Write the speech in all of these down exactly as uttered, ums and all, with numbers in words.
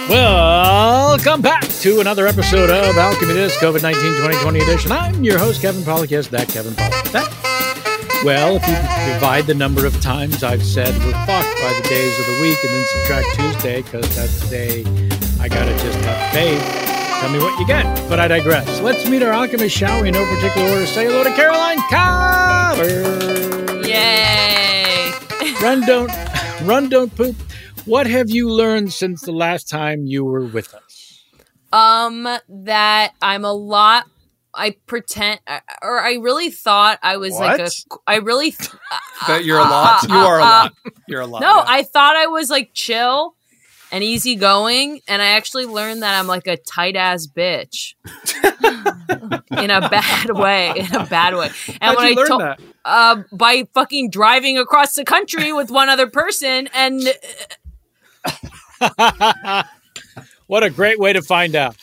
Welcome back to another episode of Alchemy This COVID nineteen twenty twenty edition. I'm your host, Kevin Pollak. Yes, that Kevin Pollak. That, well, if you divide the number of times I've said we're fucked by the days of the week and then subtract Tuesday, because that's the day I gotta just have faith, tell me what you get. But I digress. Let's meet our alchemist, shall we? In no particular order. Say hello to Caroline Carver. Yay! Run, don't, run, don't poop. What have you learned since the last time you were with us? Um, that I'm a lot. I pretend, or I really thought I was What? like a. I really th- That you're a lot. You are a lot. You're a lot. no. yeah. I thought I was like chill and easygoing, and I actually learned that I'm like a tight ass bitch in a bad way. In a bad way. And How'd when you I learn told, that? uh, by fucking driving across the country with one other person, and What a great way to find out.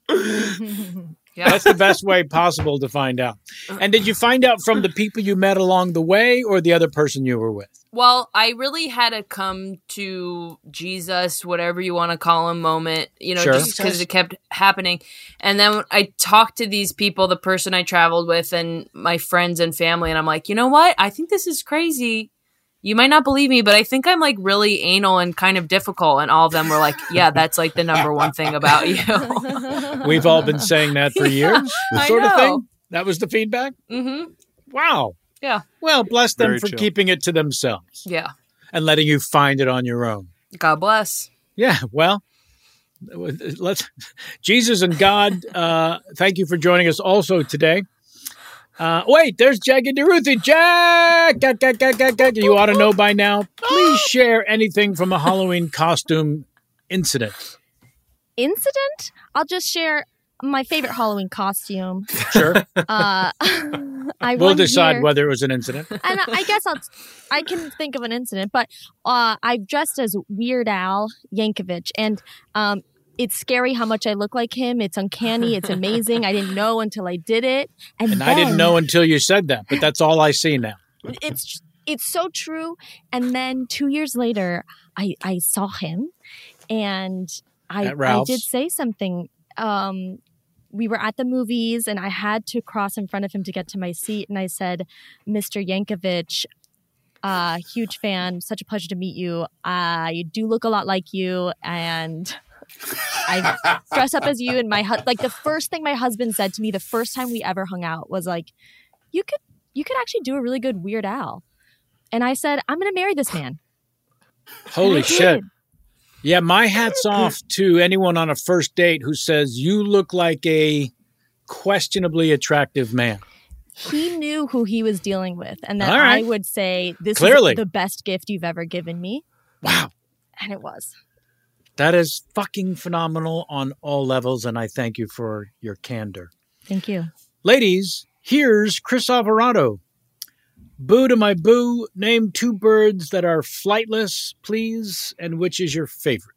yeah. That's the best way possible to find out. And did you find out from the people you met along the way or the other person you were with? Well, I really had to come to Jesus, whatever you want to call him, moment, you know, Sure. just because it kept happening. And then I talked to these people, the person I traveled with and my friends and family, and I'm like, you know what? I think this is crazy. You might not believe me, but I think I'm like really anal and kind of difficult. And all of them were like, yeah, that's like the number one thing about you. We've all been saying that for years, I sort of know. thing. That was the feedback? Mm-hmm. Wow. Yeah. Well, bless them Very for chill. keeping it to themselves Yeah. and letting you find it on your own. God bless. Yeah, well, let's Jesus and God, uh, thank you for joining us also today. Uh, wait, there's Jack and DeRuthie. Jack! Jack, Jack, Jack, Jack, Jack. You ought to know by now. Please share anything from a Halloween costume incident. Incident? I'll just share my favorite Halloween costume. Sure. Uh, I We'll one decide year- whether it was an incident. And I guess I'll, I can think of an incident, but uh, I've dressed as Weird Al Yankovic, and um, it's scary how much I look like him. It's uncanny. It's amazing. I didn't know until I did it, and, And then, I didn't know until you said that, but that's all I see now. It's it's so true. And then two years later, I I saw him, and I At I Ralph's? did say something. Um, we were at the movies, and I had to cross in front of him to get to my seat. And I said, Mister Yankovic, uh, huge fan. Such a pleasure to meet you. I do look a lot like you, and I dress up as you. And my hu- like the first thing my husband said to me the first time we ever hung out was like, "You could you could actually do a really good Weird Al." And I said, "I'm going to marry this man." Holy And I shit. did. Yeah, my hat's off to anyone on a first date who says, you look like a questionably attractive man. He knew who he was dealing with, and that All right. I would say, "This Clearly. is the best gift you've ever given me." Wow. And it was. That is fucking phenomenal on all levels, and I thank you for your candor. Thank you. Ladies, here's Chris Alvarado. Boo to my boo, name two birds that are flightless, please, and which is your favorite?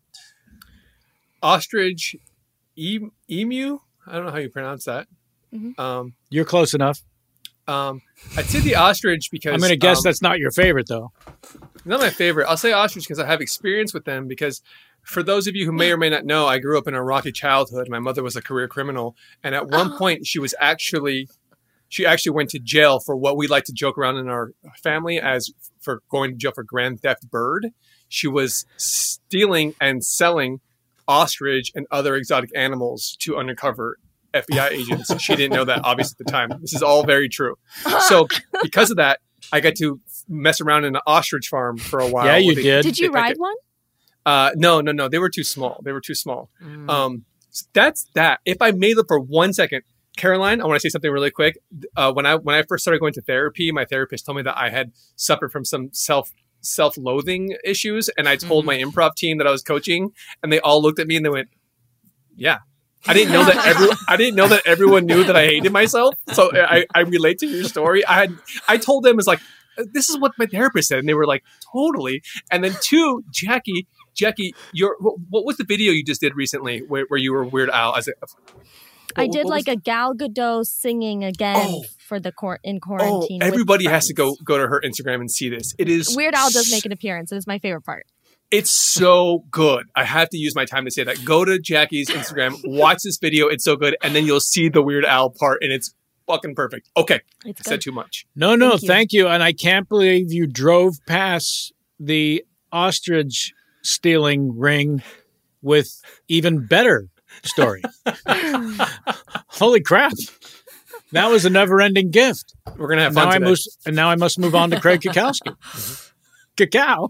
Ostrich, e- emu. I don't know how you pronounce that. Mhm. Um, You're close enough. um, I'd say the ostrich because I'm going to guess um, that's not your favorite, though. not my favorite. I'll say ostrich because I have experience with them. Because for those of you who may or may not know, I grew up in a rocky childhood. My mother was a career criminal, and at one point, she was actually she actually went to jail for what we like to joke around in our family as for going to jail for grand theft bird. She was stealing and selling ostrich and other exotic animals to undercover F B I agents. She didn't know that, obviously, at the time. This is all very true. So because of that, I got to mess around in an ostrich farm for a while. Yeah, you with the- did. Did you if I ride could- one? Uh, no, no, no. They were too small. They were too small. Mm. Um, so that's that. If I may look for one second, Caroline, I want to say something really quick. Uh, when I when I first started going to therapy, my therapist told me that I had suffered from some self self-loathing issues, and I told Mhm. my improv team that I was coaching, and they all looked at me and they went, "Yeah." I didn't know that every I didn't know that everyone knew that I hated myself. So I, I relate to your story. I had I told them, it's like, this is what my therapist said, and they were like, totally. And then two, Jackie, Jackie, your what, what was the video you just did recently where, where you were Weird Al? As a, I what- did what like was- a Gal Gadot singing again Oh. for the quar- in Oh, quarantine. with everybody has to go friends. go to her Instagram and see this. It is Weird Al does make an appearance. It is my favorite part. It's so good. I have to use my time to say that. Go to Jackie's Instagram, watch this video. It's so good. And then you'll see the Weird Al part, and it's fucking perfect. Okay. It's I said too much. No, no, Thank you. thank you. And I can't believe you drove past the ostrich stealing ring with even better story. Holy crap. That was a never-ending gift. We're going to have Now fun I today. must, and now I must move on to Craig Kukowski. Cacao.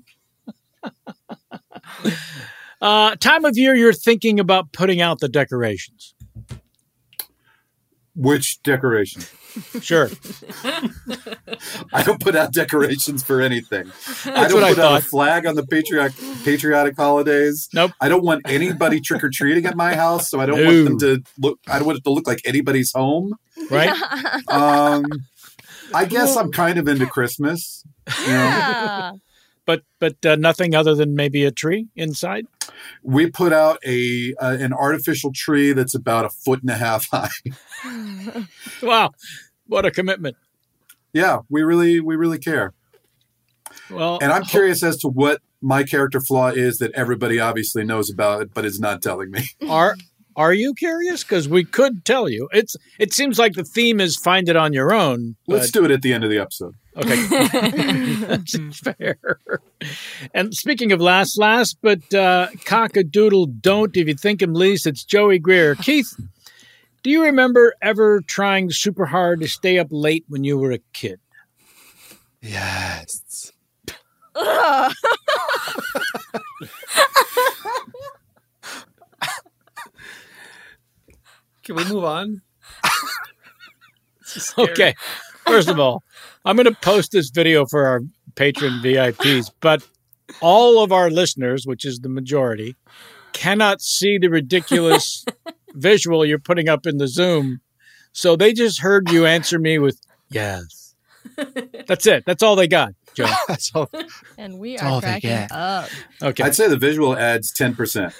uh, time of year you're thinking about putting out the decorations. Which decoration? Sure. I don't put out decorations for anything. I That's don't what I put out thought. a flag on the patriotic patriotic holidays. Nope. I don't want anybody trick or treating at my house, so I don't No. want them to look. I don't want it to look like anybody's home. Right? Um, I guess I'm kind of into Christmas. You know? Yeah. But but uh, nothing other than maybe a tree inside? We put out a uh, an artificial tree that's about a foot and a half high. Wow. What a commitment. Yeah, we really we really care. Well, And I'm curious as to what my character flaw is that everybody obviously knows about, but is not telling me. Are are you curious? Because we could tell you. It's it seems like the theme is find it on your own. Let's but- do it at the end of the episode. Okay. That's fair. And speaking of last, last, but uh, cock-a-doodle don't, if you think him least, it's Joey Greer. Keith, do you remember ever trying super hard to stay up late when you were a kid? Yes. Ugh. Can we move on? This is scary. Okay. First of all, I'm going to post this video for our patron V I Ps, but all of our listeners, which is the majority, cannot see the ridiculous visual you're putting up in the Zoom. So they just heard you answer me with, yes. That's it. That's all they got, Joe. That's all. And we That's all are they cracking get. up. Okay. I'd say the visual adds ten percent.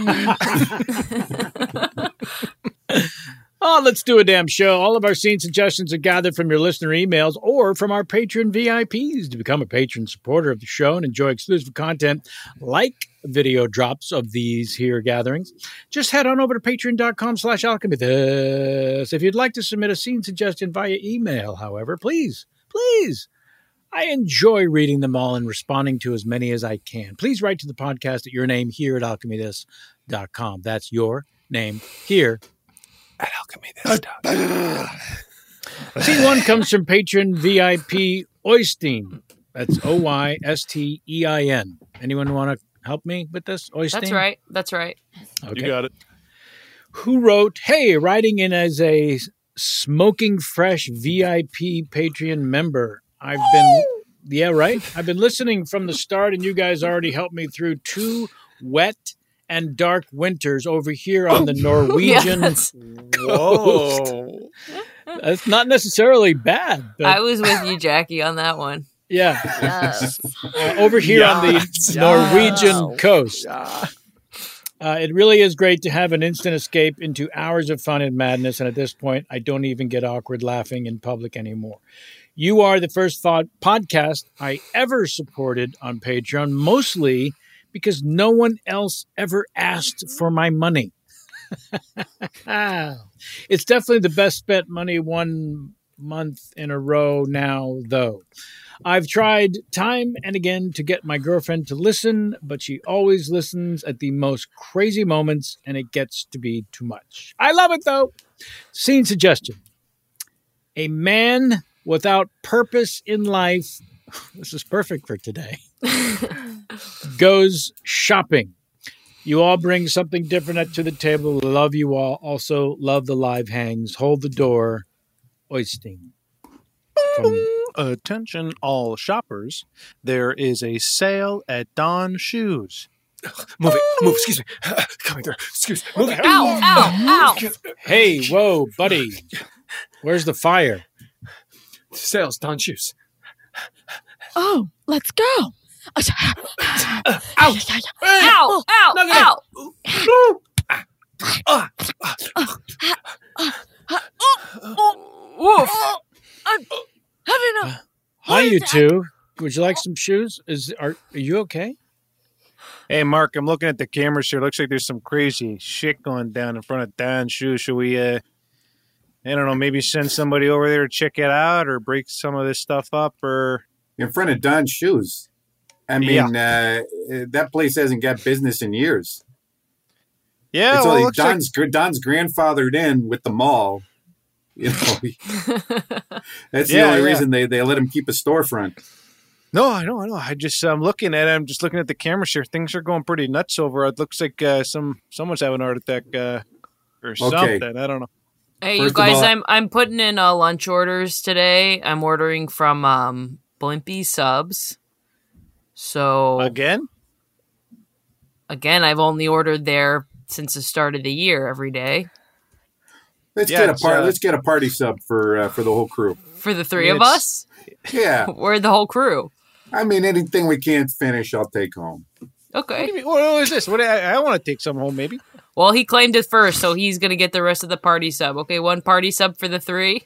Oh, let's do a damn show. All of our scene suggestions are gathered from your listener emails or from our patron V I Ps. To become a patron supporter of the show and enjoy exclusive content like video drops of these here gatherings, just head on over to patreon.com slash alchemythis. If you'd like to submit a scene suggestion via email, however, please, please, I enjoy reading them all and responding to as many as I can. Please write to the podcast at your name here at alchemythis dot com. That's your name here. At alchemy this stuff. Scene one comes from patron V I P Oystein. That's O Y S T E I N. Anyone want to help me with this, Oystein? That's right. That's right. Okay. You got it. Who wrote, hey, writing in as a smoking fresh V I P Patreon member. I've been, yeah, right? I've been listening from the start, and you guys already helped me through two wet and dark winters over here on the Norwegian Yes. Whoa. That's not necessarily bad, but I was with you, Jackie, on that one. yeah. Yes. Uh, over here on the Yes. Norwegian Yes. coast. Yeah. Uh, it really is great to have an instant escape into hours of fun and madness. And at this point, I don't even get awkward laughing in public anymore. You are the first thought podcast I ever supported on Patreon, mostly because no one else ever asked for my money. It's definitely the best spent money one month in a row now, though. I've tried time and again to get my girlfriend to listen, but she always listens at the most crazy moments, and it gets to be too much. I love it, though. Scene suggestion. A man without purpose in life, this is perfect for today, goes shopping. You all bring something different to the table. Love you all. Also, love the live hangs. Hold the door. Oystein. From Attention all shoppers. There is a sale at Don Shoes. Move it. Move. Excuse me. Coming through. Excuse me. Move it. Ow, ow, ow. Hey, whoa, buddy. Where's the fire? Sales, Don Shoes. Oh, let's go. Ow. Ow, ow, ow. Ah. Woof. I'm having a Hi, you two. Would you like some shoes? Is are, are you okay? Hey, Mark, I'm looking at the cameras here. Looks like there's some crazy shit going down in front of Don's shoe. Should we, uh, I don't know, maybe send somebody over there to check it out or break some of this stuff up or... In front of Don's shoes. I mean, uh, that place hasn't got business in years. Yeah, it's well, only looks Don's, like... Don's grandfathered in with the mall. You know, that's the yeah, only yeah. reason they, they let him keep a storefront. No, I know, I know. I just I'm looking at it. I'm just looking at the cameras here. Things are going pretty nuts over. It looks like uh, some someone's having a heart attack uh, or Okay. something. I don't know. Hey, First you of guys, all- I'm I'm putting in uh, lunch orders today. I'm ordering from um, Blimpie Subs. So Again? again, I've only ordered there since the start of the year every day Let's Yeah, get a it's, part. uh, let's get a party sub for uh, for the whole crew. for the three of It's- us. Yeah, We're the whole crew. I mean anything we can't finish, I'll take home. What do Okay. you mean? What is this? What I, I want to take some home, maybe. Well, he claimed it first, so he's gonna get the rest of the party sub. Okay, one party sub for the three.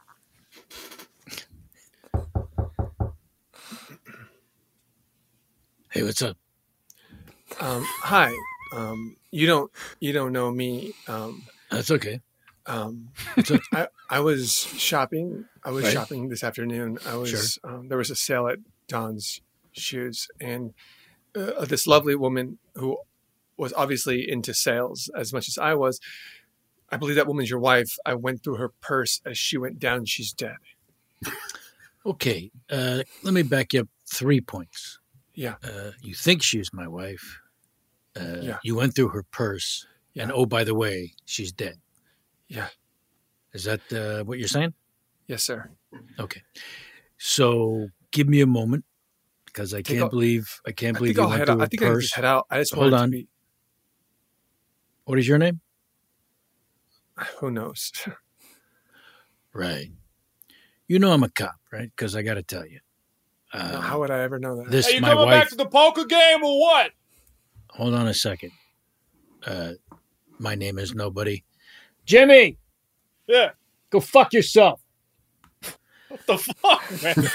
Hey, what's up? Um, hi. Um, you don't you don't know me. Um, That's okay. um, What's up? I I was shopping. I was Right. shopping this afternoon. I was um, there was a sale at Don's Shoes, and uh, this lovely woman who was obviously into sales as much as I was. I believe that woman's your wife. I went through her purse as she went down. She's dead. Okay, uh, let me back you up three points. Yeah. Uh, you think she's my wife. Uh, Yeah. You went through her purse. Yeah. And oh, by the way, she's dead. Yeah. Is that uh, what you're saying? Yes, sir. Okay. So give me a moment because I Think can't I'll- believe I can't I believe think you I'll went head through out. her I think I can purse. just head out. I just Hold want on. to be. What is your name? Who knows? Right. You know I'm a cop, right? Because I got to tell you. Uh, How would I ever know that? this Hey, you my coming wife. back to the poker game or what? Hold on a second. Uh, my name is nobody. Jimmy, Yeah. go fuck yourself. What the fuck, man?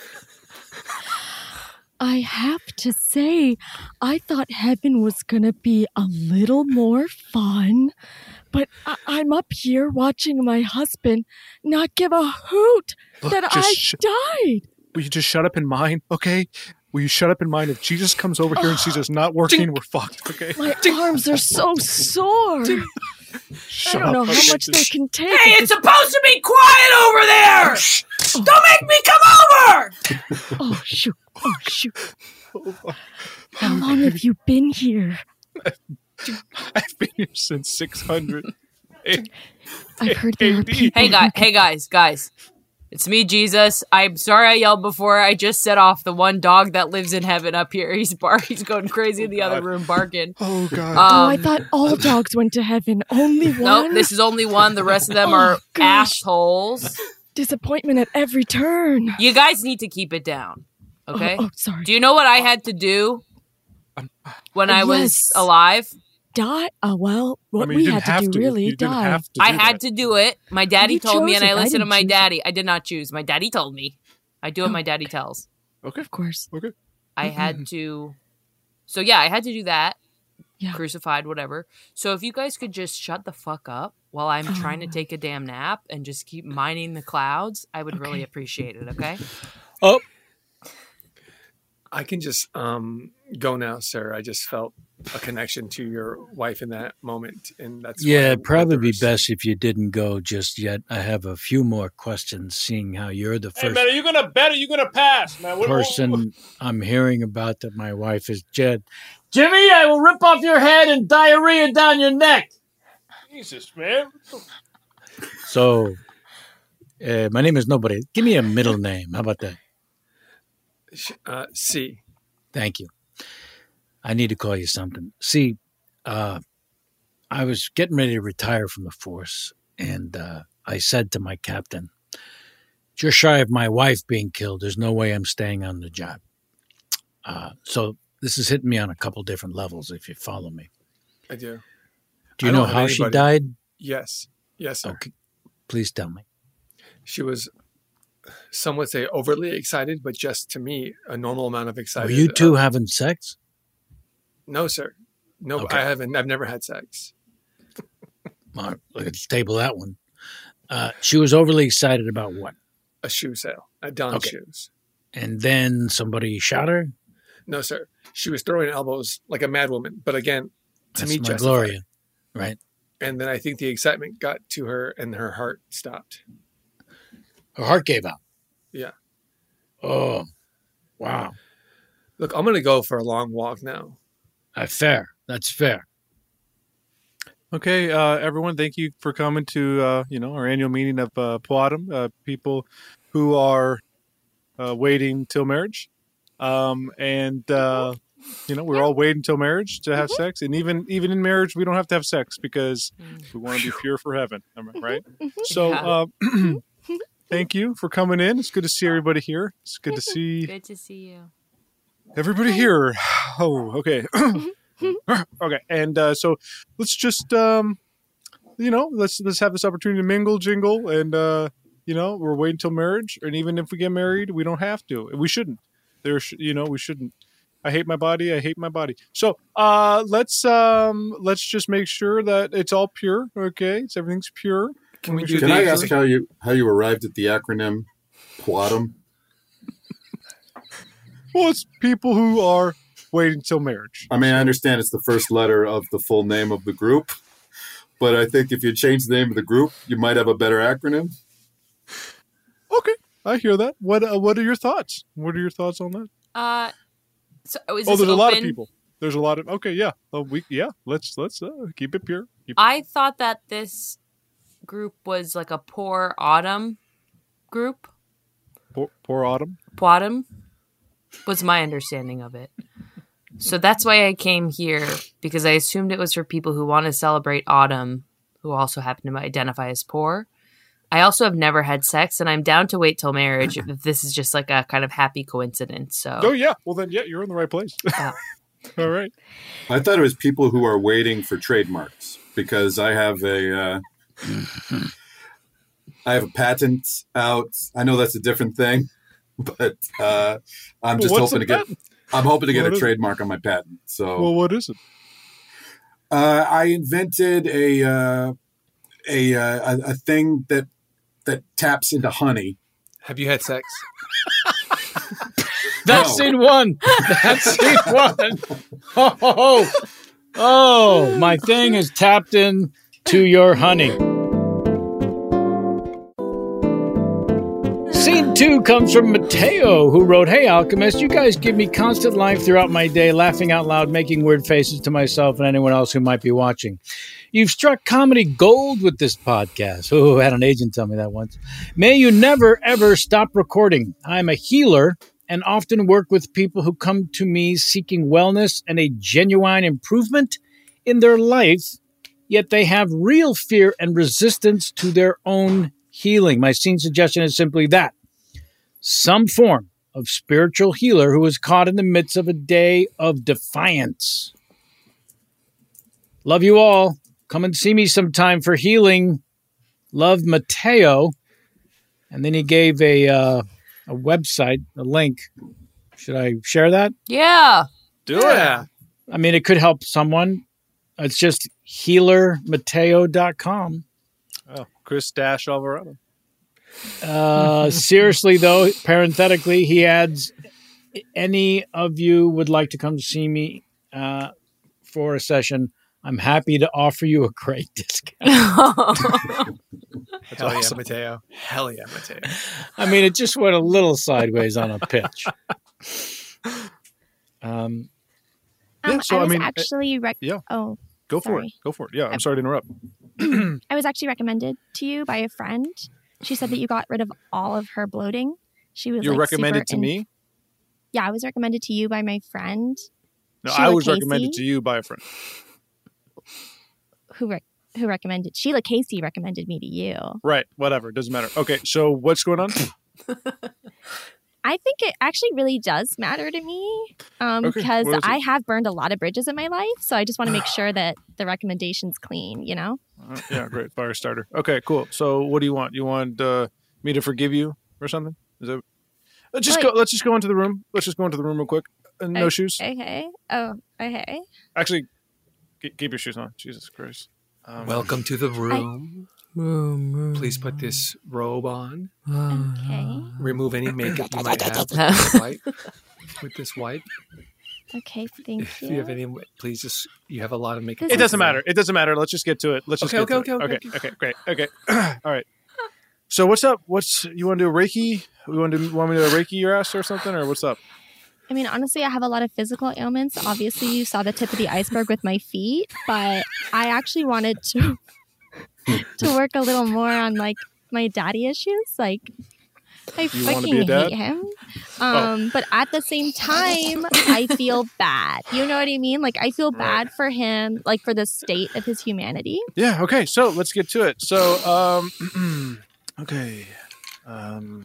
I have to say, I thought heaven was going to be a little more fun, but I- I'm up here watching my husband not give a hoot Look, that just I sh- died. Will you just shut up and mind, okay? Will you shut up and mind? If Jesus comes over here and sees us not working, we're fucked, okay? My arms are so sore. I Shut don't know up. how okay? much they Just- can take. Hey, at it's supposed to be quiet over there. Don't make me come over. this- Oh, shoot. Oh, shoot. How long have you been here? I've been here since six hundred. I've heard there are people. Hey who guys, can- hey guys, guys. It's me, Jesus. I'm sorry I yelled before. I just set off the one dog that lives in heaven up here. He's barking. He's going crazy in the other room barking. Oh, God. Oh, I Um, thought all dogs went to heaven. Only one. Nope, this is only one. The rest of them Oh, are gosh. assholes. Disappointment at every turn. You guys need to keep it down. Okay? Oh, oh, sorry. Do you know what I had to do when I was Yes. alive? Die? Oh, well, what I mean, we you didn't had to have do really, You didn't die. have to I do had that. to do it. My daddy You told me, chose and I it. I listened to didn't my choose it. daddy. I did not choose. My daddy told me. I do what Oh. my daddy tells. Okay. Of course. Okay. I had to. So yeah, I had to do that. Yeah. Crucified, whatever. So if you guys could just shut the fuck up while I'm trying to Oh. take a damn nap and just keep mining the clouds, I would really Okay. appreciate it. Okay. Oh, I can just um, go now, sir. I just felt a connection to your wife in that moment, and that's why I yeah, went probably through be her- best if you didn't go just yet. I have a few more questions, seeing how you're the Hey, first man, are you going to bet or are you going to pass, man? What- what- person I'm hearing about that my wife is dead. Jimmy, I will rip off your head and diarrhea down your neck. Jesus, man. So, uh, my name is nobody. Give me a middle name. How about that? Uh, C. Thank you. I need to call you something. See, uh, I was getting ready to retire from the force, and uh, I said to my captain, just shy of my wife being killed, there's no way I'm staying on the job. Uh, so this is hitting me on a couple different levels, if you follow me. I do. Do you I know don't have how she anybody. died? Yes. Yes, sir. Okay. Please tell me. She was, some would say, overly excited, but just to me, a normal amount of Were excited. you two Uh, having sex? No, sir. No, Okay. I haven't. I've never had sex. All right, let's table that one. Uh, she was overly excited about what? A shoe sale at Don's Okay. Shoes. And then somebody shot her? No, sir. She was throwing elbows like a madwoman. But again, to That's me, my justified. Gloria, right? And then I think the excitement got to her and her heart stopped. Her heart gave out. Yeah. Oh, wow. Look, I'm going to go for a long walk now. Uh, fair. That's fair. Okay, uh, everyone, thank you for coming to uh, you know our annual meeting of uh, Poatum, uh, people who are uh, waiting till marriage, um, and uh, you know we're all waiting till marriage to have sex, and even even in marriage we don't have to have sex because we want to be pure for heaven, am I right? So, uh, thank you for coming in. It's good to see everybody here. It's good to see Good to see you. everybody here. Oh, okay. Okay, and uh, so let's just um, you know let's let's have this opportunity to mingle, jingle, and uh, you know we're waiting till marriage, and even if we get married, we don't have to. We shouldn't. There, sh- you know, we shouldn't. I hate my body. I hate my body. So uh, let's um, let's just make sure that it's all pure. Okay, it's everything's pure. Can we do Can the I ask how you how you arrived at the acronym Poatum? Well, it's people who are waiting till marriage. I mean, I understand it's the first letter of the full name of the group, but I think if you change the name of the group, you might have a better acronym. Okay, I hear that. What uh, What are your thoughts? What are your thoughts on that? Uh, so is Oh, this there's a lot of open? people. There's a lot of. Okay, yeah. Oh, we yeah. Let's let's uh, keep it pure. Keep I thought that this group was like a poor autumn group. Poor, poor Autumn. Poatum was my understanding of it. So that's why I came here, because I assumed it was for people who want to celebrate autumn, who also happen to identify as poor. I also have never had sex, and I'm down to wait till marriage if this is just like a kind of happy coincidence. So Oh yeah. Well then, yeah, you're in the right place. Yeah. All right. I thought it was people who are waiting for trademarks because I have a uh, I have a patent out. I know that's a different thing, but uh, I'm just Well, what's hoping to the get patent? I'm hoping to get What a is it? trademark on my patent. So Well, what is it? uh, I invented a uh, a, uh, a a thing that that taps into honey. Have you had sex? That's No. scene one. That's scene one. Oh, oh, oh, my thing is tapped in to your honey. Scene two comes from Mateo, who wrote, "Hey, Alchemist, you guys give me constant life throughout my day, laughing out loud, making weird faces to myself and anyone else who might be watching. You've struck comedy gold with this podcast." Oh, I had an agent tell me that once. "May you never, ever stop recording. I'm a healer and often work with people who come to me seeking wellness and a genuine improvement in their life, yet they have real fear and resistance to their own healing. My scene suggestion is simply that. Some form of spiritual healer who is caught in the midst of a day of defiance. Love you all. Come and see me sometime for healing. Love, Mateo." And then he gave a uh, a website, a link. Should I share that? yeah. Do Yeah. I mean, it could help someone. It's just healer mateo dot com. Oh, Chris Dash Alvarado. Uh, seriously, though, parenthetically, he adds, any of you would like to come see me uh, for a session, I'm happy to offer you a great discount. Hell yeah, Mateo. Hell yeah, Mateo. I mean, it just went a little sideways on a pitch. Um, Yeah, Um, so, I I was mean, uh, actually rec- yeah. oh Go for it. Sorry. Go for it. Yeah, I'm sorry to interrupt. I was actually recommended to you by a friend. She said that you got rid of all of her bloating. She was You're like, recommended to super in- me? Yeah, I was recommended to you by my friend No, Sheila I was Casey? recommended to you by a friend. who rec- who recommended Sheila Casey recommended me to you. Right. Whatever. Doesn't matter. Okay. So what's going on? I think it actually really does matter to me um, Okay, because what is it? I have burned a lot of bridges in my life. So I just want to make sure that the recommendation's clean, you know? Uh, yeah. Great. Fire starter. Okay. Cool. So what do you want? You want uh, me to forgive you or something? Is that? Let's just Like- go. Let's just go into the room. Let's just go into the room real quick. uh, no shoes. Okay. Oh, okay. Actually, keep keep your shoes on. Jesus Christ. Um, Welcome to the room. Please put this robe on. Okay. Remove any makeup you might have with this wipe. With this wipe. Okay. Thank If you. you have any, please just. You have a lot of makeup. This It doesn't is- matter. It doesn't matter. Let's just get to it. Let's just Okay, get okay, to okay, it. okay, okay, okay, great. Okay. All right. So what's up? What's you want to do a Reiki? We want to want me to Reiki your ass or something, or what's up? I mean, honestly, I have a lot of physical ailments. Obviously, you saw the tip of the iceberg with my feet, but I actually wanted to to work a little more on like my daddy issues. Like, I You wanna fucking be a dad? hate him. Um, but at the same time, I feel bad. You know what I mean? Like, I feel bad for him, like for the state of his humanity. Yeah. Okay. So let's get to it. So, um, okay. Um,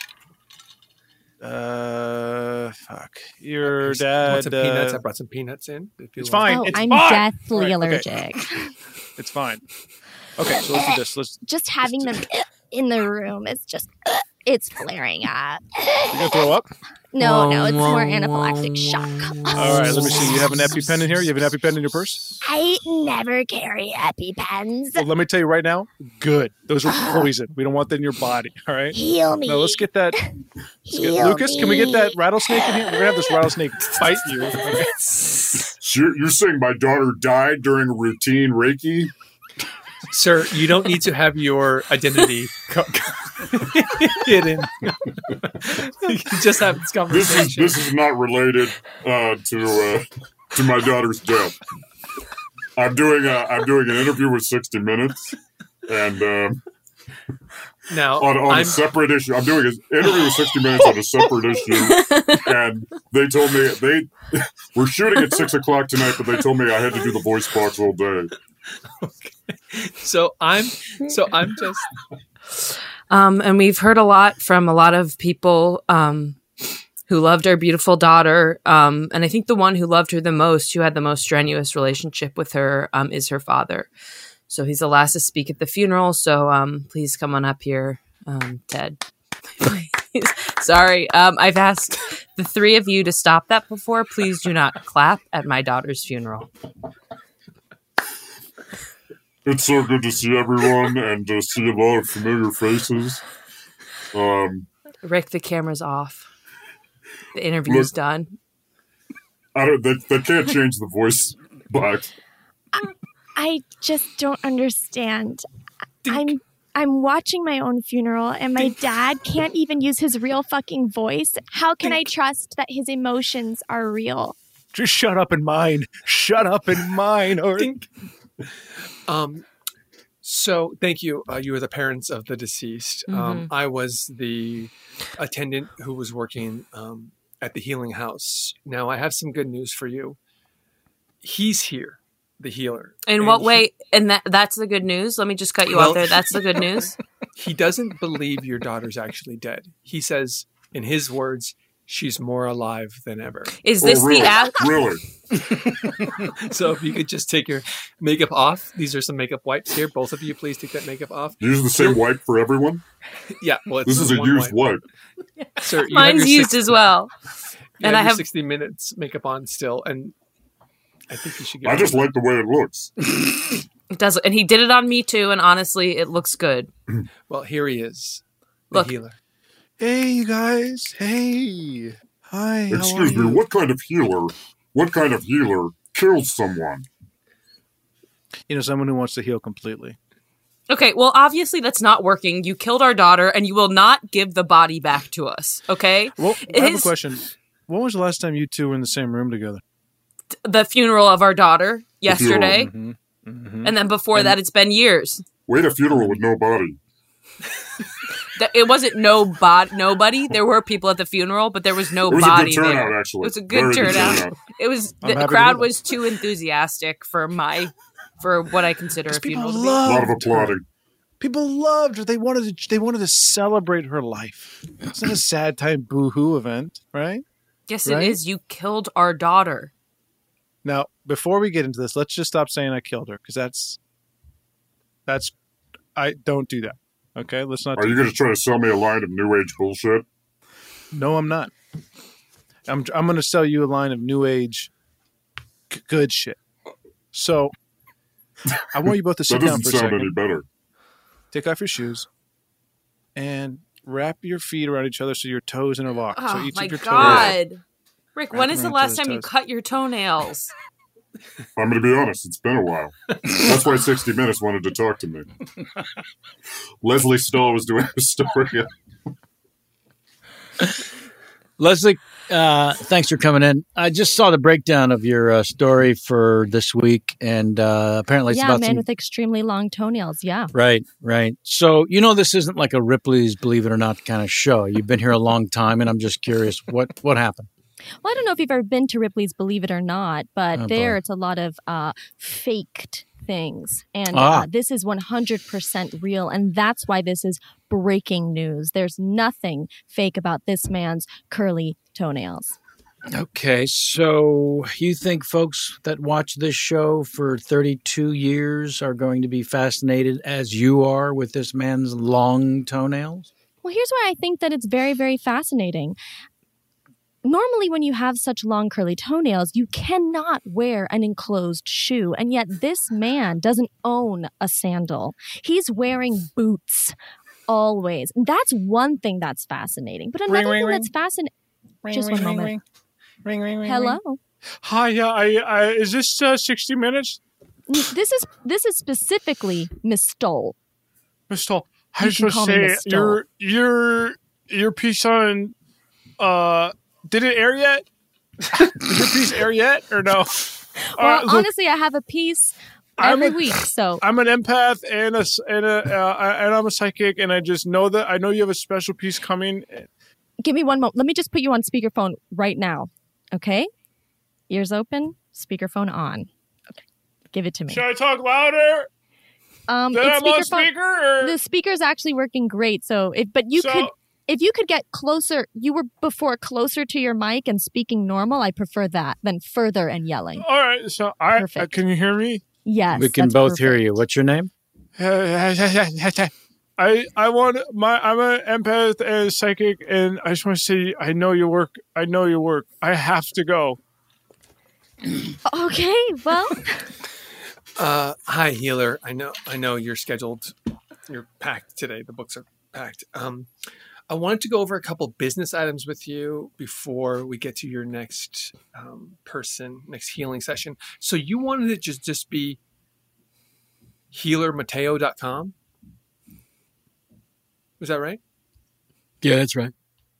uh, fuck. Your Want dad. some peanuts? uh, I brought some peanuts in. If you It's want. fine. Oh, it's I'm fine. deathly All right, okay. allergic. It's fine. Okay. So let's do this. Let's. Just having them in the room is just, it's flaring up. You gonna throw up? No, no, it's more anaphylactic shock. All right. Let me see. You have an EpiPen in here. You have an EpiPen in your purse. I never carry EpiPens. Well, let me tell you right now. Good. Those are poison. We don't want that in your body. All right. Heal me. Now let's get that. Let's get, Heal Lucas, can we get me. that rattlesnake in here? We're gonna have this rattlesnake bite you. Okay? So you're, you're saying my daughter died during a routine Reiki? Sir, you don't need to have your identity co- hidden. You can just have this This is conversation. this is not related uh, to uh, to my daughter's death. I'm doing a, I'm doing an interview with sixty minutes, and um, now, on, on I'm, a separate issue. I'm doing an interview with sixty minutes on a separate issue, and they told me they we're shooting at six o'clock tonight, but they told me I had to do the voice box all day. so I'm so I'm just Um, and we've heard a lot from a lot of people um, who loved our beautiful daughter. Um, and I think the one who loved her the most, who had the most strenuous relationship with her, um, is her father. So he's the last to speak at the funeral. So um, please come on up here, um, Ted. Please. Sorry. Um, I've asked the three of you to stop that before. Please do not clap at my daughter's funeral. It's so good to see everyone and to see a lot of familiar faces. Um, Rick, the camera's off. The interview's Look- done. I don't. They, they can't change the voice box. I just don't understand. I'm I'm watching my own funeral and my dad can't even use his real fucking voice. How can I trust that his emotions are real? Just shut up and mine. Shut up and mine. Or Dink. Um, so thank you. Uh, you were the parents of the deceased. Um, I was the attendant who was working um, at the healing house. Now I have some good news for you. He's here, the healer. In And what he- way? And that that's the good news. Let me just cut you Well- off there. That's the good news. He doesn't believe your daughter's actually dead. He says, in his words, she's more alive than ever. Is Oh, this really? the app? Really? So if you could just take your makeup off. These are some makeup wipes here. Both of you, please take that makeup off. Use the same wipe for everyone? Yeah. Well, it's This is a one used wipe. wipe. Sir, you have Mine's your used six- as well. You And have I your have- sixty minutes makeup on still, and I think you should get. I rid just of like the way it looks. It does, and he did it on me too. And honestly, it looks good. that. Well, here he is, the Look. healer. hey, you guys. Hey. Hi. how Excuse are me, you? what kind of healer, what kind of healer kills someone? You know, someone who wants to heal completely. Okay, well, obviously that's not working. You killed our daughter, and you will not give the body back to us. Okay, Well, It I have is- a question. When was the last time you two were in the same room together? the funeral of our daughter yesterday, Mm-hmm. Mm-hmm. and then before that, it's been years. Wait, a funeral with no body. Th- It wasn't no bod, nobody. There were people at the funeral, but there was no It was body a good turnout, there. actually. It was a good Very turnout. It was I'm the happy to crowd hear that. was too enthusiastic for my for what I consider a People funeral to be. A lot of loved her. applauding. People loved her. They wanted to. They wanted to celebrate her life. It's not a sad time boo-hoo event, right? Yes, Right? it is. You killed our daughter. Now, before we get into this, let's just stop saying I killed her because that's that's I don't do that. Okay, let's not. Are Do you going to try to sell me a line of new age bullshit? No, I'm not. I'm I'm going to sell you a line of new age g- good shit. So I want you both to sit That down doesn't for a sound second. any better. Take off your shoes and wrap your feet around each other so your toes interlock. so Oh each my of your toes. god, Rick! Wrap When is the around last each time you other's toes. cut your toenails? I'm going to be honest. It's been a while. That's why sixty Minutes wanted to talk to me. Leslie Stahl was doing a story. Leslie, uh, thanks for coming in. I just saw the breakdown of your uh, story for this week, and uh, apparently it's yeah, about man some... with extremely long toenails. Yeah. Right, right. So, you know, this isn't like a Ripley's Believe It or Not kind of show. You've been here a long time, and I'm just curious, what, what happened? Well, I don't know if you've ever been to Ripley's Believe It or Not, but Oh, there boy. it's a lot of uh, faked things. And Ah. uh, this is one hundred percent real. And that's why this is breaking news. There's nothing fake about this man's curly toenails. Okay, so you think folks that watch this show for thirty-two years are going to be fascinated as you are with this man's long toenails? Well, here's why I think that it's very, very fascinating. Normally, when you have such long curly toenails, you cannot wear an enclosed shoe. And yet this man doesn't own a sandal. He's wearing boots always. And that's one thing that's fascinating. But another ring, thing ring. that's fascinating... Just one moment. Ring, ring, ring, ring. Hello? Hi, yeah, I, I, is this uh, sixty Minutes? This is this is specifically Miss Stoll. Mister Stoll, I You just can want to call me say, Miss Stoll. your, your, your piece on, uh, did it air yet? Did your piece air yet, or no? Well, Uh, look, honestly, I have a piece I'm every a- week, so I'm an empath and a, s- and a uh, and I'm a psychic, and I just know that I know you have a special piece coming. give me one moment. Let me just put you on speakerphone right now. Okay? Ears open, speakerphone on. Okay. Give it to me. Should I talk louder? Um, Then it's I'm on speakerphone. speaker. Or? The speaker's actually working great. So, if but you So- could, if you could get closer, you were before closer to your mic and speaking normal. I prefer that than further and yelling. All right, so I uh, Perfect. can you hear me? Yes, we can that's both hear perfect. you. What's your name? I I want my I'm an empath and psychic, and I just want to say I know your work. I know your work. I have to go. Okay, well, Uh, hi, healer. I know, I know you're scheduled. You're packed today. The books are packed. Um, I wanted to go over a couple business items with you before we get to your next um, person, next healing session. So you wanted it just just be healer mateo dot com? Was that right? Yeah, that's right.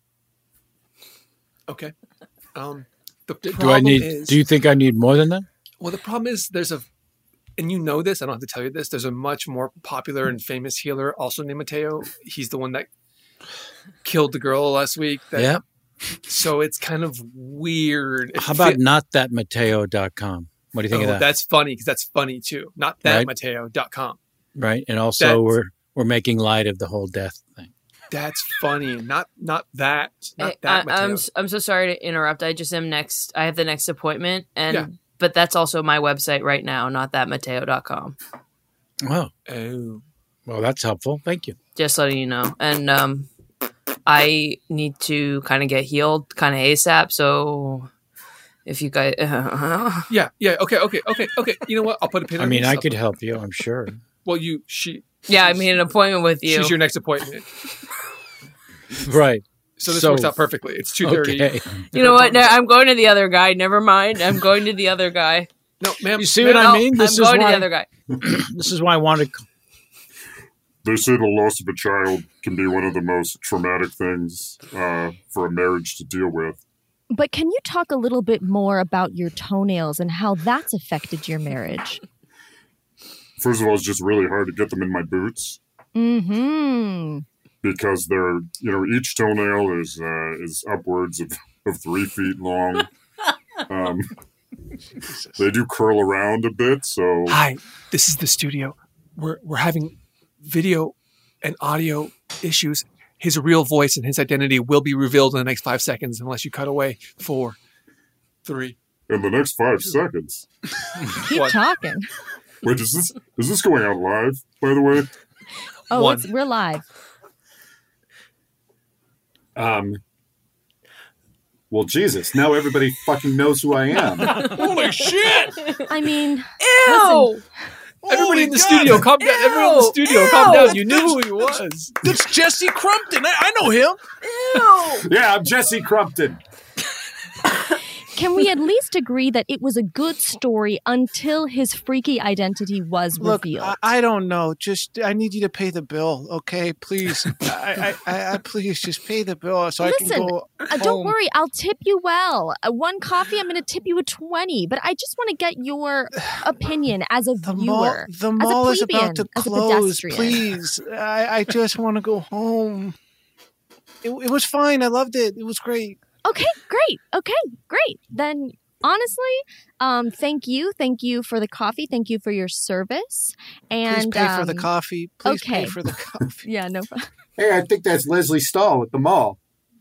Okay. Um, the Do problem I need? is, Do you think I need more than that? well, the problem is there's a, and you know this, I don't have to tell you this, there's a much more popular and famous healer also named Mateo. He's the one that killed the girl last week. That, Yeah. So it's kind of weird. It How about fit- not that mateo dot com? What do you think oh, of that? That's funny because that's funny too. Not that Right. mateo dot com. Right, and also That's- we're we're making light of the whole death thing. That's funny. Not not that. Not I, that I, Mateo. I'm s- I'm so sorry to interrupt. I just am next. I have the next appointment, and Yeah. but that's also my website right now, not that mateo dot com. Oh, Oh. well, that's helpful. Thank you. Just letting you know. And um, I need to kind of get healed, kind of ASAP. So if you guys, Yeah, yeah, okay, okay, okay, okay. You know what? I'll put a pin I on mean, this. I I'll could put- help you. I'm sure. Well, you, she. yeah, I she's- made an appointment with you. She's your next appointment. Right. So this So- works out perfectly. It's two thirty. Okay. you know what? No, I'm going to the other guy. Never mind. I'm going to the other guy. No, ma'am. You see ma'am, what I No, mean? This I'm is going to why. the other guy. This is why I wanted. They say the loss of a child can be one of the most traumatic things uh, for a marriage to deal with. but can you talk a little bit more about your toenails and how that's affected your marriage? First of all, it's just really hard to get them in my boots Mm-hmm. because they're, you know, each toenail is uh, is upwards of, of three feet long. Um, they do curl around a bit, so Hi, this is the studio. We're we're having video and audio issues. His real voice and his identity will be revealed in the next five seconds unless you cut away. Four, three. in the next five seconds. Keep What? talking. Wait, is this is this going out live? By the way, Oh, One. it's, we're live. um, Well, Jesus, now everybody fucking knows who I am. Holy shit! I mean, Ew! Everybody in the God. studio, calm down. Everyone in the studio, Ew. calm down. You knew who he was. That's Jesse Crumpton. I, I know him. Ew! Yeah, I'm Jesse Crumpton. can we at least agree that it was a good story until his freaky identity was Look, revealed? I, I don't know. Just I need you to pay the bill, okay? Please, I, I, I, I please just pay the bill so I Listen, can go. Uh, don't home. worry, I'll tip you well. Uh, one coffee, I'm going to tip you a twenty. But I just want to get your opinion as a The viewer. mall, the mall is about to as a close. pedestrian. Please, I, I just want to go home. It, it was fine. I loved it. It was great. Okay, great. Okay, great. Then honestly, um, thank you. Thank you for the coffee. Thank you for your service. And Please pay for the um, coffee. Please okay. pay for the coffee. Yeah, no problem. Hey, I think that's Leslie Stahl at the mall.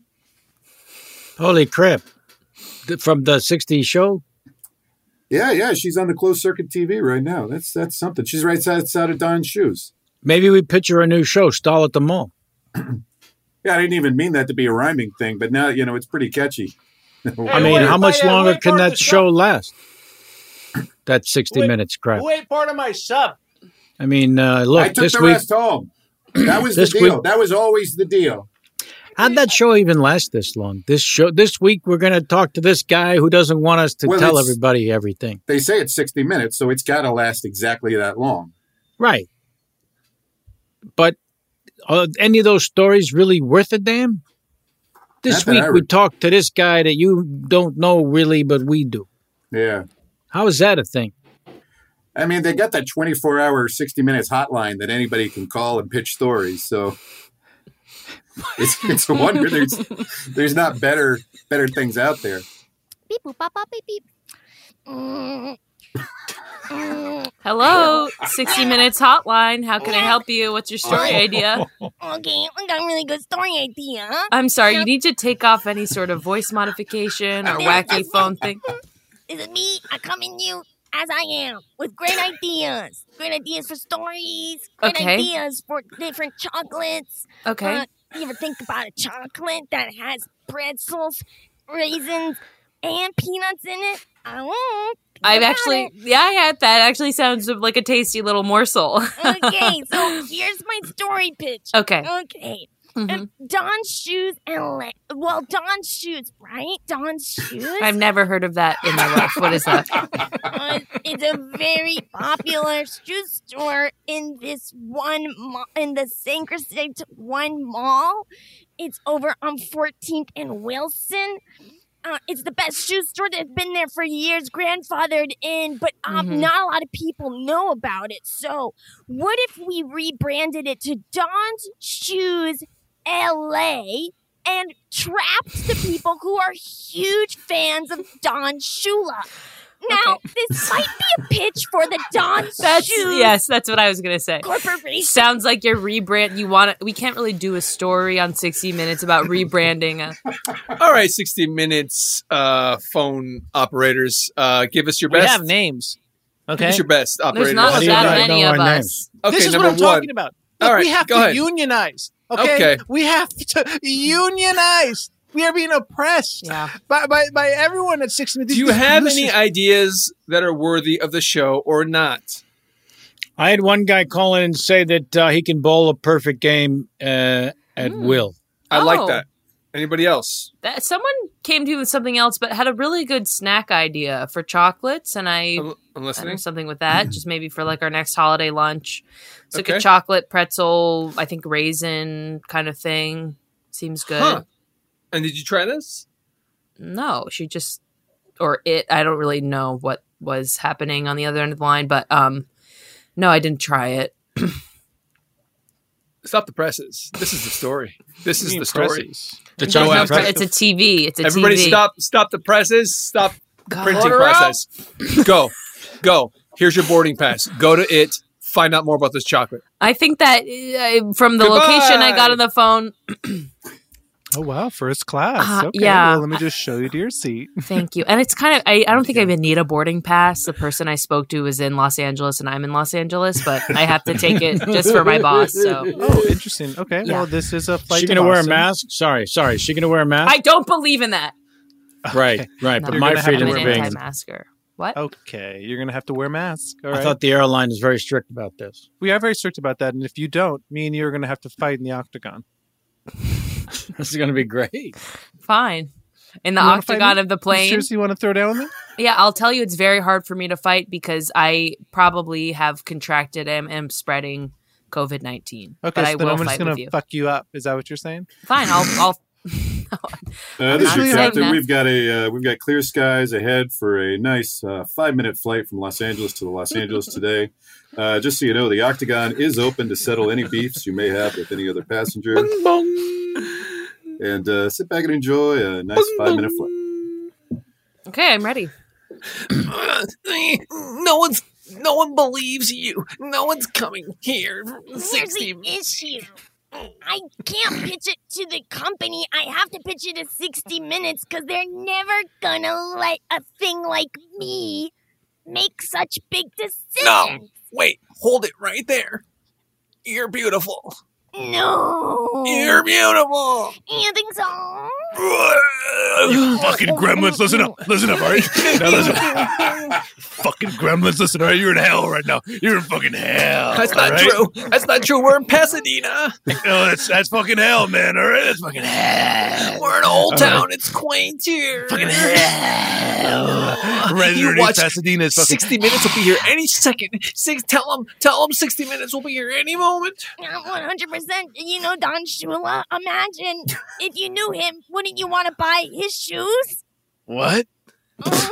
Holy crap. Th- From the sixties show? Yeah, yeah, she's on the closed circuit T V right now. That's that's something. She's right outside of Don's shoes. Maybe we picture a new show, Stall at the Mall. Yeah, I didn't even mean that to be a rhyming thing, but now, you know, it's pretty catchy. I mean, wait, how much wait, longer wait, can part of that the show sub. last? That sixty Wait, minutes crap. Who ate part of my sub? I mean, uh, I look, took this the week, rest home. That was the This deal. week- That was always the deal. how'd that show even last this long? This show, this week, we're going to talk to this guy who doesn't want us to Well, tell it's- everybody everything. They say it's sixty minutes, so it's got to last exactly that long. Right. But are any of those stories really worth a damn? This Not that week, I we re- talked to this guy that you don't know really, but we do. Yeah. How is that a thing? I mean, they got that twenty-four hour, sixty minutes hotline that anybody can call and pitch stories. So it's, it's a wonder there's, there's not better better things out there. Beep, boop, bop, bop, beep, beep. Mm, mm, Hello, sixty Minutes Hotline. How can I help you? What's your story idea? okay, I got a really good story idea. I'm sorry, you need to take off any sort of voice modification or wacky phone thing. Is it me? I come in you as I am with great ideas. Great ideas for stories. Great Okay. ideas for different chocolates. Okay. Uh, you ever think about a chocolate that has pretzels, raisins, and peanuts in it? I won't. I've Think actually, about yeah, I had that. Actually sounds like a tasty little morsel. it. Okay, so here's my story pitch. Okay. Okay. Mhm. Um, Don's shoes and le- well, Don's shoes, right? Don's shoes. I've never heard of that in my life. What is that? Uh, it's a very popular shoe store in this one ma- in the Synchrosit one mall. It's over on fourteenth and Wilson. Uh, it's the best shoe store that's been there for years, grandfathered in, but um, Mhm. not a lot of people know about it. So, what if we rebranded it to Don's Shoes L A and trapped the people who are huge fans of Don Shula? Now, this might be a pitch for the Don That's Shoes yes, that's what I was gonna say. Corporation. Sounds like your rebrand. You want to? We can't really do a story on sixty Minutes about rebranding. A, All right, sixty Minutes uh, phone operators. Uh, give us your We best. have names. Give Okay. us your best operators. there's not How do you that not many know of our us. names? Okay, this is number what I'm one. talking about. Look, All right, we have go to ahead. unionize. Okay? Okay. We have to unionize. We are being oppressed Yeah. by, by, by everyone at sixty Minutes. Do you have any ideas that are worthy of the show or not? I had one guy call in and say that uh, he can bowl a perfect game uh, at Hmm. will. I Oh. like that. Anybody else? That someone came to me with something else, but had a really good snack idea for chocolates, and I. I'm, I'm I know listening. something with that, just maybe for like our next holiday lunch. It's like Okay. a chocolate pretzel, I think raisin kind of thing. Seems good. Huh. And did you try this? No, she just or it. I don't really know what was happening on the other end of the line, but um, no, I didn't try it. Stop the presses. This is the story. This is the story. The There's chocolate no press- pre- it's a T V. It's a Everybody, T V. stop! Stop the presses. Stop the God. printing Order up. process. Go, go. Here's your boarding pass. Go to it. Find out more about this chocolate. I think that uh, from the Goodbye. location I got on the phone. Oh, wow. First class. Uh, okay. yeah. Well, let me just show you to your seat. Thank you. And it's kind of, I, I don't think I even need a boarding pass. The person I spoke to is in Los Angeles and I'm in Los Angeles, but I have to take it just for my boss. So Oh, interesting. Okay. Yeah. Well, this is a flight She to going to wear a Boston. mask? Sorry, sorry. She going to wear a mask? I don't believe in that. Right, right. But No, my gonna have to freedom I'm is an wear being. anti-masker. What? Okay, you're gonna have to wear masks. All I right. thought the airline is very strict about this. We are very strict about that, and if you don't, me and you are gonna have to fight in the octagon. This is going to be great. Fine. In the You wanna fight octagon me? of the You plane. seriously want to throw down with me? Yeah, I'll tell you, it's very hard for me to fight because I probably have contracted and am spreading COVID nineteen. Okay, but so I then will I'm just fight gonna with you. fuck you up. Is that what you're saying? Fine, I'll. I'll Uh, this is not your saying captain. that. We've got a uh, we've got clear skies ahead for a nice uh, five minute flight from Los Angeles to Los Angeles today. Uh, just so you know, the Octagon is open to settle any beefs you may have with any other passenger. And uh, sit back and enjoy a nice five minute flight. okay, I'm ready. No one's, no one believes you. No one's coming here. Here's the issue. I can't pitch it to the company. I have to pitch it to sixty minutes because they're never gonna let a thing like me make such big decisions. No, wait, hold it right there. You're beautiful. No. You're beautiful. You think so? You fucking gremlins, listen up. Listen up, all right? Now listen. Fucking gremlins, listen, all right? You're in hell right now. You're in fucking hell. That's all not right? true. That's not true. We're in Pasadena. No, that's, that's fucking hell, man, all right? That's fucking hell. We're in Old Town. It's quaint here. Fucking hell. Right You underneath watch Pasadena is fucking... sixty minutes will be here any second. Six, tell them, tell them sixty minutes will be here any moment. Yeah, one hundred percent. You know Don Shula. Imagine if you knew him, wouldn't you want to buy his shoes? What? What?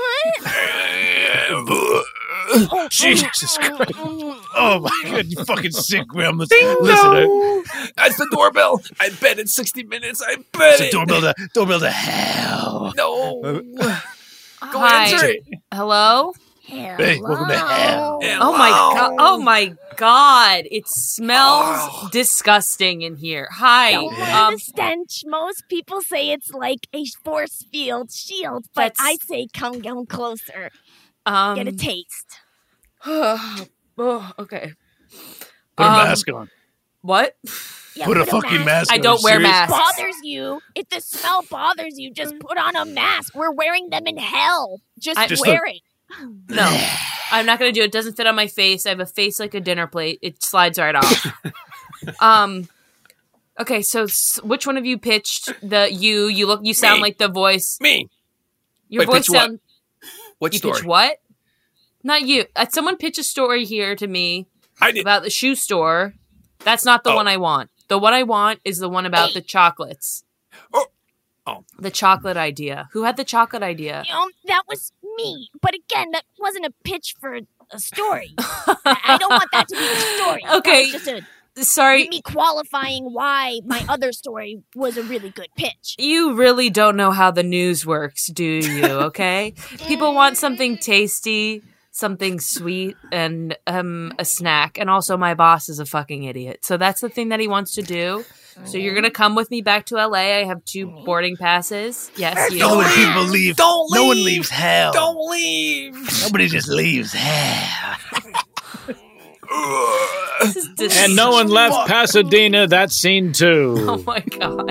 Jesus Christ. Oh my God, you fucking sick gremlins. Ding Listen, I, dong. That's the doorbell. I bet it's sixty minutes. I bet it's a it. doorbell to, doorbell to hell. No. Go Hi. answer it. Hello? Hey, welcome to hell. Oh my god! Oh my god! It smells Oh. disgusting in here. Hi. Don't mind Um, the stench. Most people say it's like a force field shield, but That's- I say come down closer. um, Get a taste. oh, okay. Put a Um, mask on. What? Yeah, Put a fucking mask I on. don't wear Serious? masks. Bothers you. If the smell bothers you, just put on a mask. We're wearing them in hell. Just, I- Just wear it. No, I'm not gonna do it. It doesn't fit on my face. I have a face like a dinner plate. It slides right off. um. Okay, so s- which one of you pitched the you? You look. You sound Me. like the voice. Me. Your Wait, voice pitch what? sound. What You story? pitch what? Not you. Uh, someone pitch a story here to me I did. about the shoe store. That's not the Oh. one I want. The one I want is the one about the chocolates. Oh. Oh. The chocolate idea. Who had the chocolate idea? You know, that was me. But again, that wasn't a pitch for a story. I I don't want that to be the story. That Okay. was just a, Sorry, me qualifying why my other story was a really good pitch. you really don't know how the news works, do you? Okay? People want something tasty, something sweet, and um, a snack. And also, my boss is a fucking idiot. So that's the thing that he wants to do. So you're going to come with me back to L A. I have two boarding passes. Yes, you. No one people leave. Don't No one leave. leaves hell. Don't leave. Nobody just leaves hell. This is dis- And no one left Pasadena that scene too. Oh my God.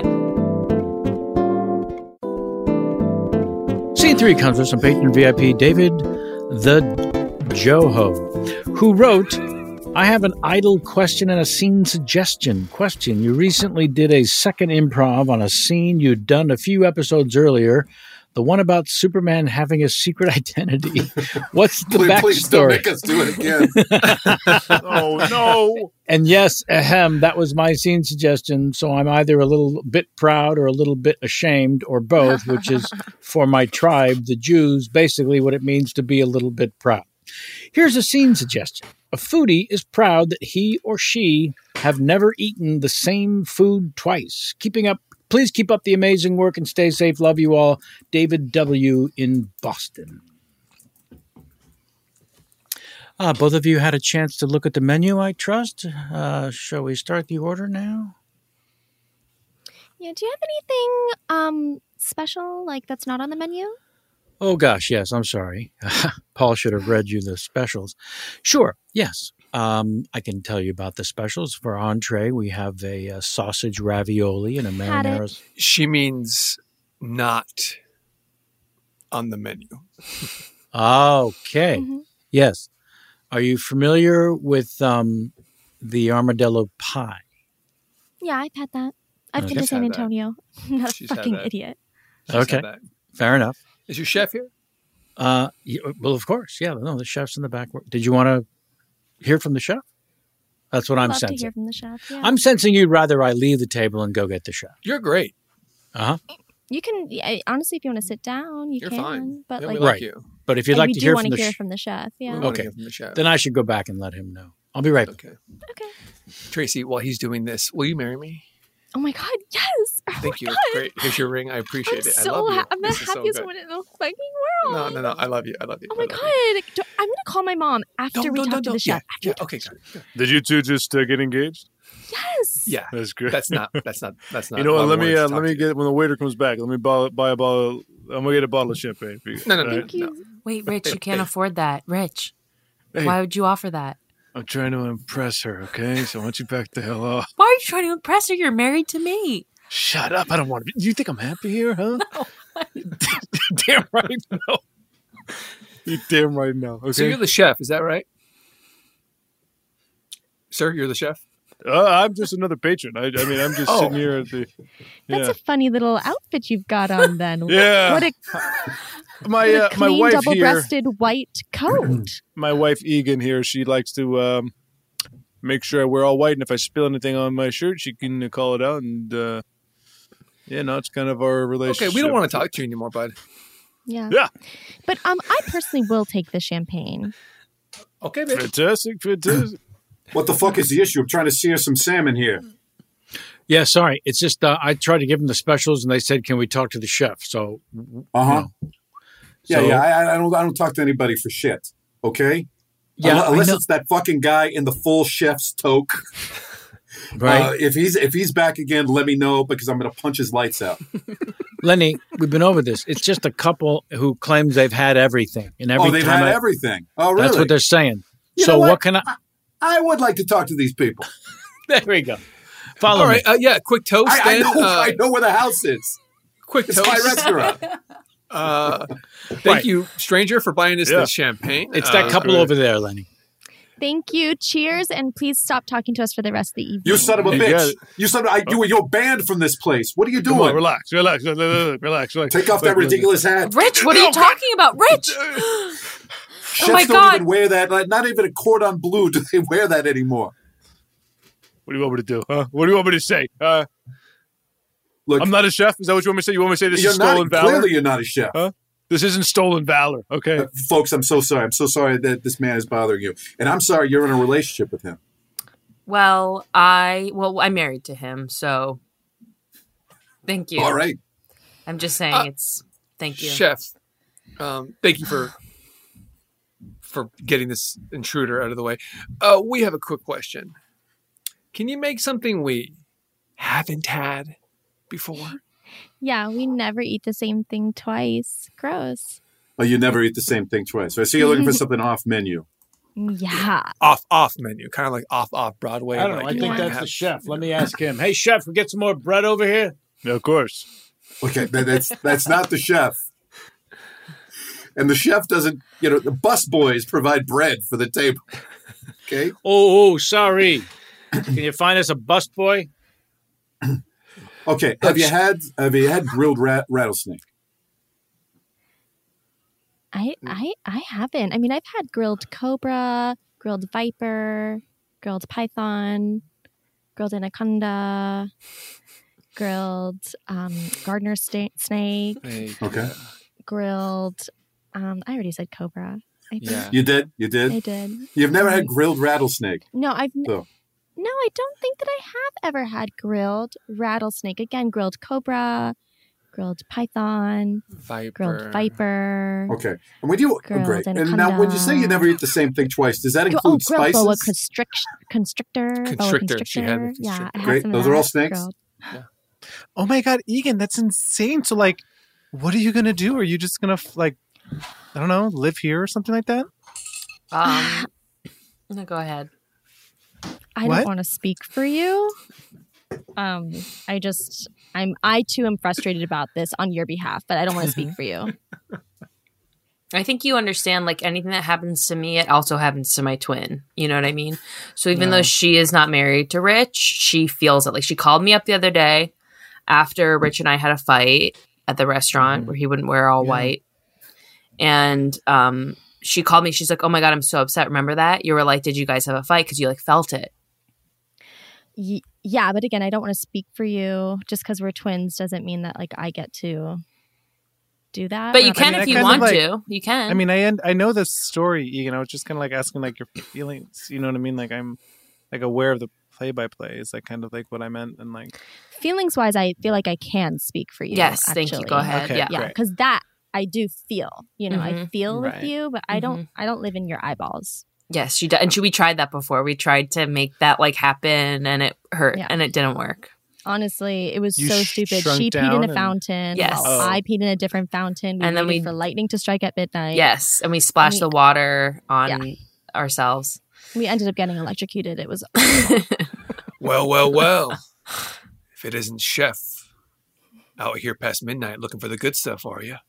Scene three comes with some patron V I P David the Joho, who wrote, I have an idle question and a scene suggestion. Question, you recently did a second improv on a scene you'd done a few episodes earlier, the one about Superman having a secret identity. What's the Please, please don't backstory? make us do it again. Oh, no. And yes, ahem, that was my scene suggestion. So I'm either a little bit proud or a little bit ashamed or both, which is for my tribe, the Jews, basically what it means to be a little bit proud. Here's a scene suggestion. A foodie is proud that he or she have never eaten the same food twice. Keeping up, please keep up the amazing work and stay safe. Love you all. David W. in Boston. Uh, both of you had a chance to look at the menu, I trust. Uh, shall we start the order now? Yeah, do you have anything um special like that's not on the menu? Oh, gosh, yes, I'm sorry. Paul should have read you the specials. Sure, yes. Um, I can tell you about the specials. For entree, we have a, uh sausage ravioli and a Had it. marinara. She means not on the menu. Okay. Mhm. Yes. Are you familiar with um, the armadillo pie? Yeah, I've had that. I've Okay. been to She's San had that. Antonio. I'm not a She's had fucking that. idiot. She's had Okay. that. Fair enough. Is your chef here? Uh, y- well, of course. Yeah. No, the chef's in the back. Did you want to hear from the chef? That's what I'm Love to sensing. hear from the chef. Yeah. I'm sensing you'd rather I leave the table and go get the chef. You're great. Uh huh. You can yeah, honestly, if you want to sit down, you You're can. fine. But Yeah, like, we like Right. you. But if you'd and like we to do hear want from to the hear chef, from the chef. We Yeah. wanna Okay. hear from the chef. then I should go back and let him know. I'll be right back. Okay. Okay. Tracy, while he's doing this, will you marry me? Oh my god, yes. Oh Thank my you. God. Great. Here's your ring. I appreciate I'm it. I so love you. ha- I'm the This is so happiest good. woman in the fucking No, world. no, no. I love you. I love you. Oh I my love you. god. Do- I'm gonna call my mom after Don't, we don't, talk don't, to the don't. chef. Yeah, After yeah. we talk Okay, to- got it. Good. Did you two just uh, get engaged? Yes. Yeah. That's good. That's not. That's not. That's not. You know a what? lot Let of me words uh, to let talk me to. get when the waiter comes back. Let me buy, buy a bottle. I'm gonna get a bottle of champagne for you. No, no, no. Thank no. you. Wait, Rich, Hey, you can't hey. afford that. Rich, Hey, why would you offer that? I'm trying to impress her. Okay, so why don't you back the hell off? Why are you trying to impress her? You're married to me. Shut up! I don't want to. Be, you think I'm happy here, huh? No. Damn right no. You damn right no. Okay. So you're the chef, is that right? Sir, you're the chef? Uh, I'm just another patron. I, I mean, I'm just Oh. sitting here at the. That's Yeah. a funny little outfit you've got on then. Yeah. What a, my what a uh, my clean wife here. double-breasted white coat. My wife Egan here. She likes to um, make sure I wear all white, and if I spill anything on my shirt, she can uh, call it out. And uh, yeah, no, it's kind of our relationship. Okay, we don't want to talk to you anymore, bud. Yeah. Yeah. But um, I personally will take the champagne. Okay, baby. Fantastic, fantastic. What the fuck is the issue? I'm trying to sear some salmon here. Yeah, sorry. It's just uh, I tried to give them the specials, and they said, "Can we talk to the chef?" So, Uh huh. No. Yeah, So- yeah. I, I don't. I don't talk to anybody for shit. Okay. yeah, Unless, I unless know, it's that fucking guy in the full chef's toque. right, Uh, if he's if he's back again, let me know because I'm going to punch his lights out. Lenny. We've been over this. It's just a couple who claims they've had everything, and every oh, they've time had I- everything. Oh, really? that's what they're saying. You so know what? what? can I? I would like to talk to these people. There we go. Follow All me. right, uh, yeah, quick toast I, I then. know. uh, I know where the house is. quick It's toast. my restaurant. Uh, thank Right. you, stranger, for buying us Yeah. this champagne. It's Uh, that couple great. over there, Lenny. Thank you. Cheers, and please stop talking to us for the rest of the evening. You son of a You got bitch! it. You son of I you you're banned from this place. What are you Come on, doing? relax, relax, relax, relax. relax. Take off that Look, look, ridiculous hat. Rich, what are you talking about? Rich! Chefs my don't God. even wear that. Like, not even a cordon bleu do they wear that anymore. What do you want me to do? Huh? What do you want me to say? Uh, Look, I'm not a chef. Is that what you want me to say? You want me to say this you're is stolen not. valor? Clearly, you're not a chef. Huh? This isn't stolen valor. Okay. Uh, folks, I'm so sorry. I'm so sorry that this man is bothering you, and I'm sorry you're in a relationship with him. Well, I well, I'm married to him, so thank you. All right. I'm just saying Uh, it's thank you. Chef, um, thank you for for getting this intruder out of the way. Uh, we have a quick question. Can you make something we haven't had before? Yeah, we never eat the same thing twice. Gross. Oh, you never eat the same thing twice. So I see you're looking for something off menu. Yeah. Off off menu, kind of like off off Broadway. I don't know. like I you think might that's have- the chef. Let me ask him. Hey, chef, we get some more bread over here. Yeah, of course. Okay, that, that's that's not the chef. And the chef doesn't, you know, the bus boys provide bread for the table. Okay? Oh, oh, sorry. Can you find us a bus boy? Okay. Have you had have you had grilled rat, rattlesnake? I, I I haven't. I mean, I've had grilled cobra, grilled viper, grilled python, grilled anaconda, grilled um, gardener sta- snake, Hey, Okay. grilled. Um, I already said cobra. I think yeah. You did? You did? I did. You've never had grilled rattlesnake. No, I've. N- Oh. No, I don't think that I have ever had grilled rattlesnake. Again, grilled cobra, grilled python, Viper. grilled viper, Okay. And when you oh, Grilled great. And now when you say you never eat the same thing twice, does that Gr- include oh, grilled boa spices? constrict- constrictor, boa Constrictor. She had the constrictor. Yeah, I constrictor. had Great. some of Those are all that snakes? grilled. Oh my God, Egan, that's insane. So, like, what are you gonna do? Are you just gonna like, I don't know, live here or something like that? Um, no, go ahead. I What? don't want to speak for you. Um, I just, I'm, I too am frustrated about this on your behalf, but I don't want to speak for you. I think you understand, like, anything that happens to me, it also happens to my twin. You know what I mean? So even No. though she is not married to Rich, she feels it. Like, she called me up the other day after Rich and I had a fight at the restaurant Mhm. where he wouldn't wear all Yeah. white. And um, she called me. She's like, oh, my God, I'm so upset. Remember that? You were like, did you guys have a fight? Because you, like, felt it. Y- yeah, but again, I don't want to speak for you. Just because we're twins doesn't mean that like I get to do that. But you Or- can mean, I if you kind of, want like- to. You can. I mean, I en- I know the story. You know, it's just kind of like asking like your feelings. You know what I mean? Like I'm like aware of the play by play. Is that kind of like what I meant? And like, feelings wise, I feel like I can speak for you. yes, thank you. actually. Go ahead. Okay. Yeah. Yeah, Great. because that I do feel. You know, I Mhm. feel Right. with you, but I don't. I don't live in your eyeballs. Yes, she did. And she, we tried that before. We tried to make that like happen and it hurt Yeah. and it didn't work. Honestly, it was You so sh- stupid. shrunk She peed down in a and- fountain. Yes. while Oh. I peed in a different fountain. We And then waited we- for lightning to strike at midnight. Yes. And we splashed I mean- the water on Yeah. ourselves. We ended up getting electrocuted. It was Well, well, well. If it isn't Chef out here past midnight looking for the good stuff, are you?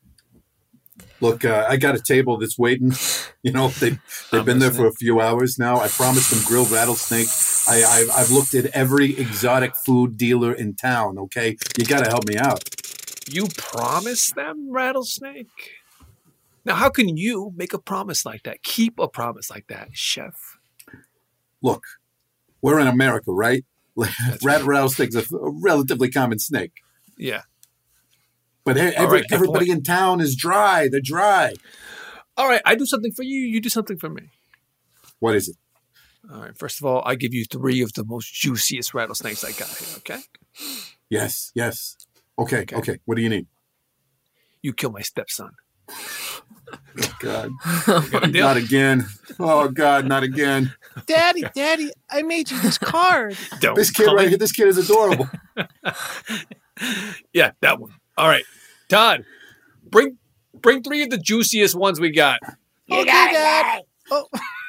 Look, uh, I got a table that's waiting. You know, they, they've I'm been there listening. for a few hours now. I promised them grilled rattlesnake. I, I, I've looked at every exotic food dealer in town, okay? You got to help me out. You promised them rattlesnake? Now, how can you make a promise like that? Keep a promise like that, Chef? Look, we're in America, right? That's Rat right. rattlesnake's a, a relatively common snake. Yeah. But hey, All every, right, good everybody point. in town is dry. They're dry. All right, I do something for you. You do something for me. What is it? All right, first of all, I give you three of the most juiciest rattlesnakes I got here, okay? Yes, yes. Okay, Okay. okay. What do you need? You kill my stepson. God, Got a deal? not again. Oh, God, not again. Daddy, Daddy, I made you this card. Don't This kid call right me- here, this kid is adorable. Yeah, that one. All right, Todd, bring bring three of the juiciest ones we got. You got it, Daddy. Oh,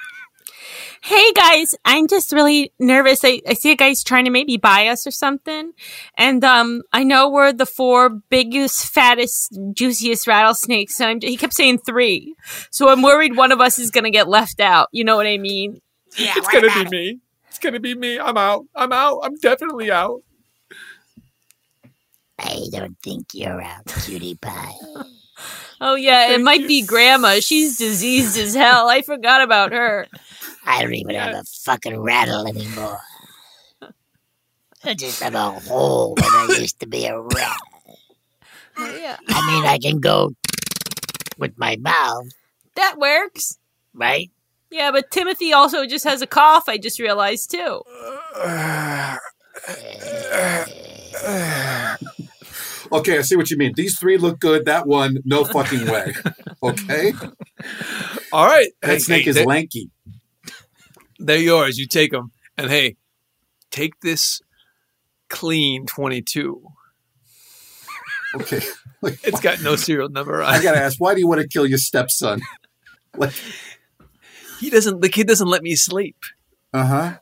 Hey guys, I'm just really nervous. I, I see you guys trying to maybe buy us or something. And um, I know we're the four biggest, fattest, juiciest rattlesnakes. And I'm, he kept saying three. So I'm worried one of us is going to get left out. You know what I mean? Yeah, It's what gonna about be it? me. It's gonna be me. I'm out. I'm out. I'm definitely out. I don't think you're out, cutie pie. Oh yeah, it Thank might you. be Grandma. She's diseased as hell. I forgot about her. I don't even have a fucking rattle anymore. I just have a hole when I used to be a rat. Oh, yeah, I mean, I can go with my mouth, that works. right? Yeah, but Timothy also just has a cough. I just realized too. Okay, I see what you mean. These three look good. That one, no fucking way. Okay? All right. That Hey, snake hey, is they- lanky. They're yours. You take them. And hey, take this clean twenty-two. Okay. It's got no serial number on I it. got to ask, why do you want to kill your stepson? Like, He doesn't, the kid doesn't let me sleep. uh-huh.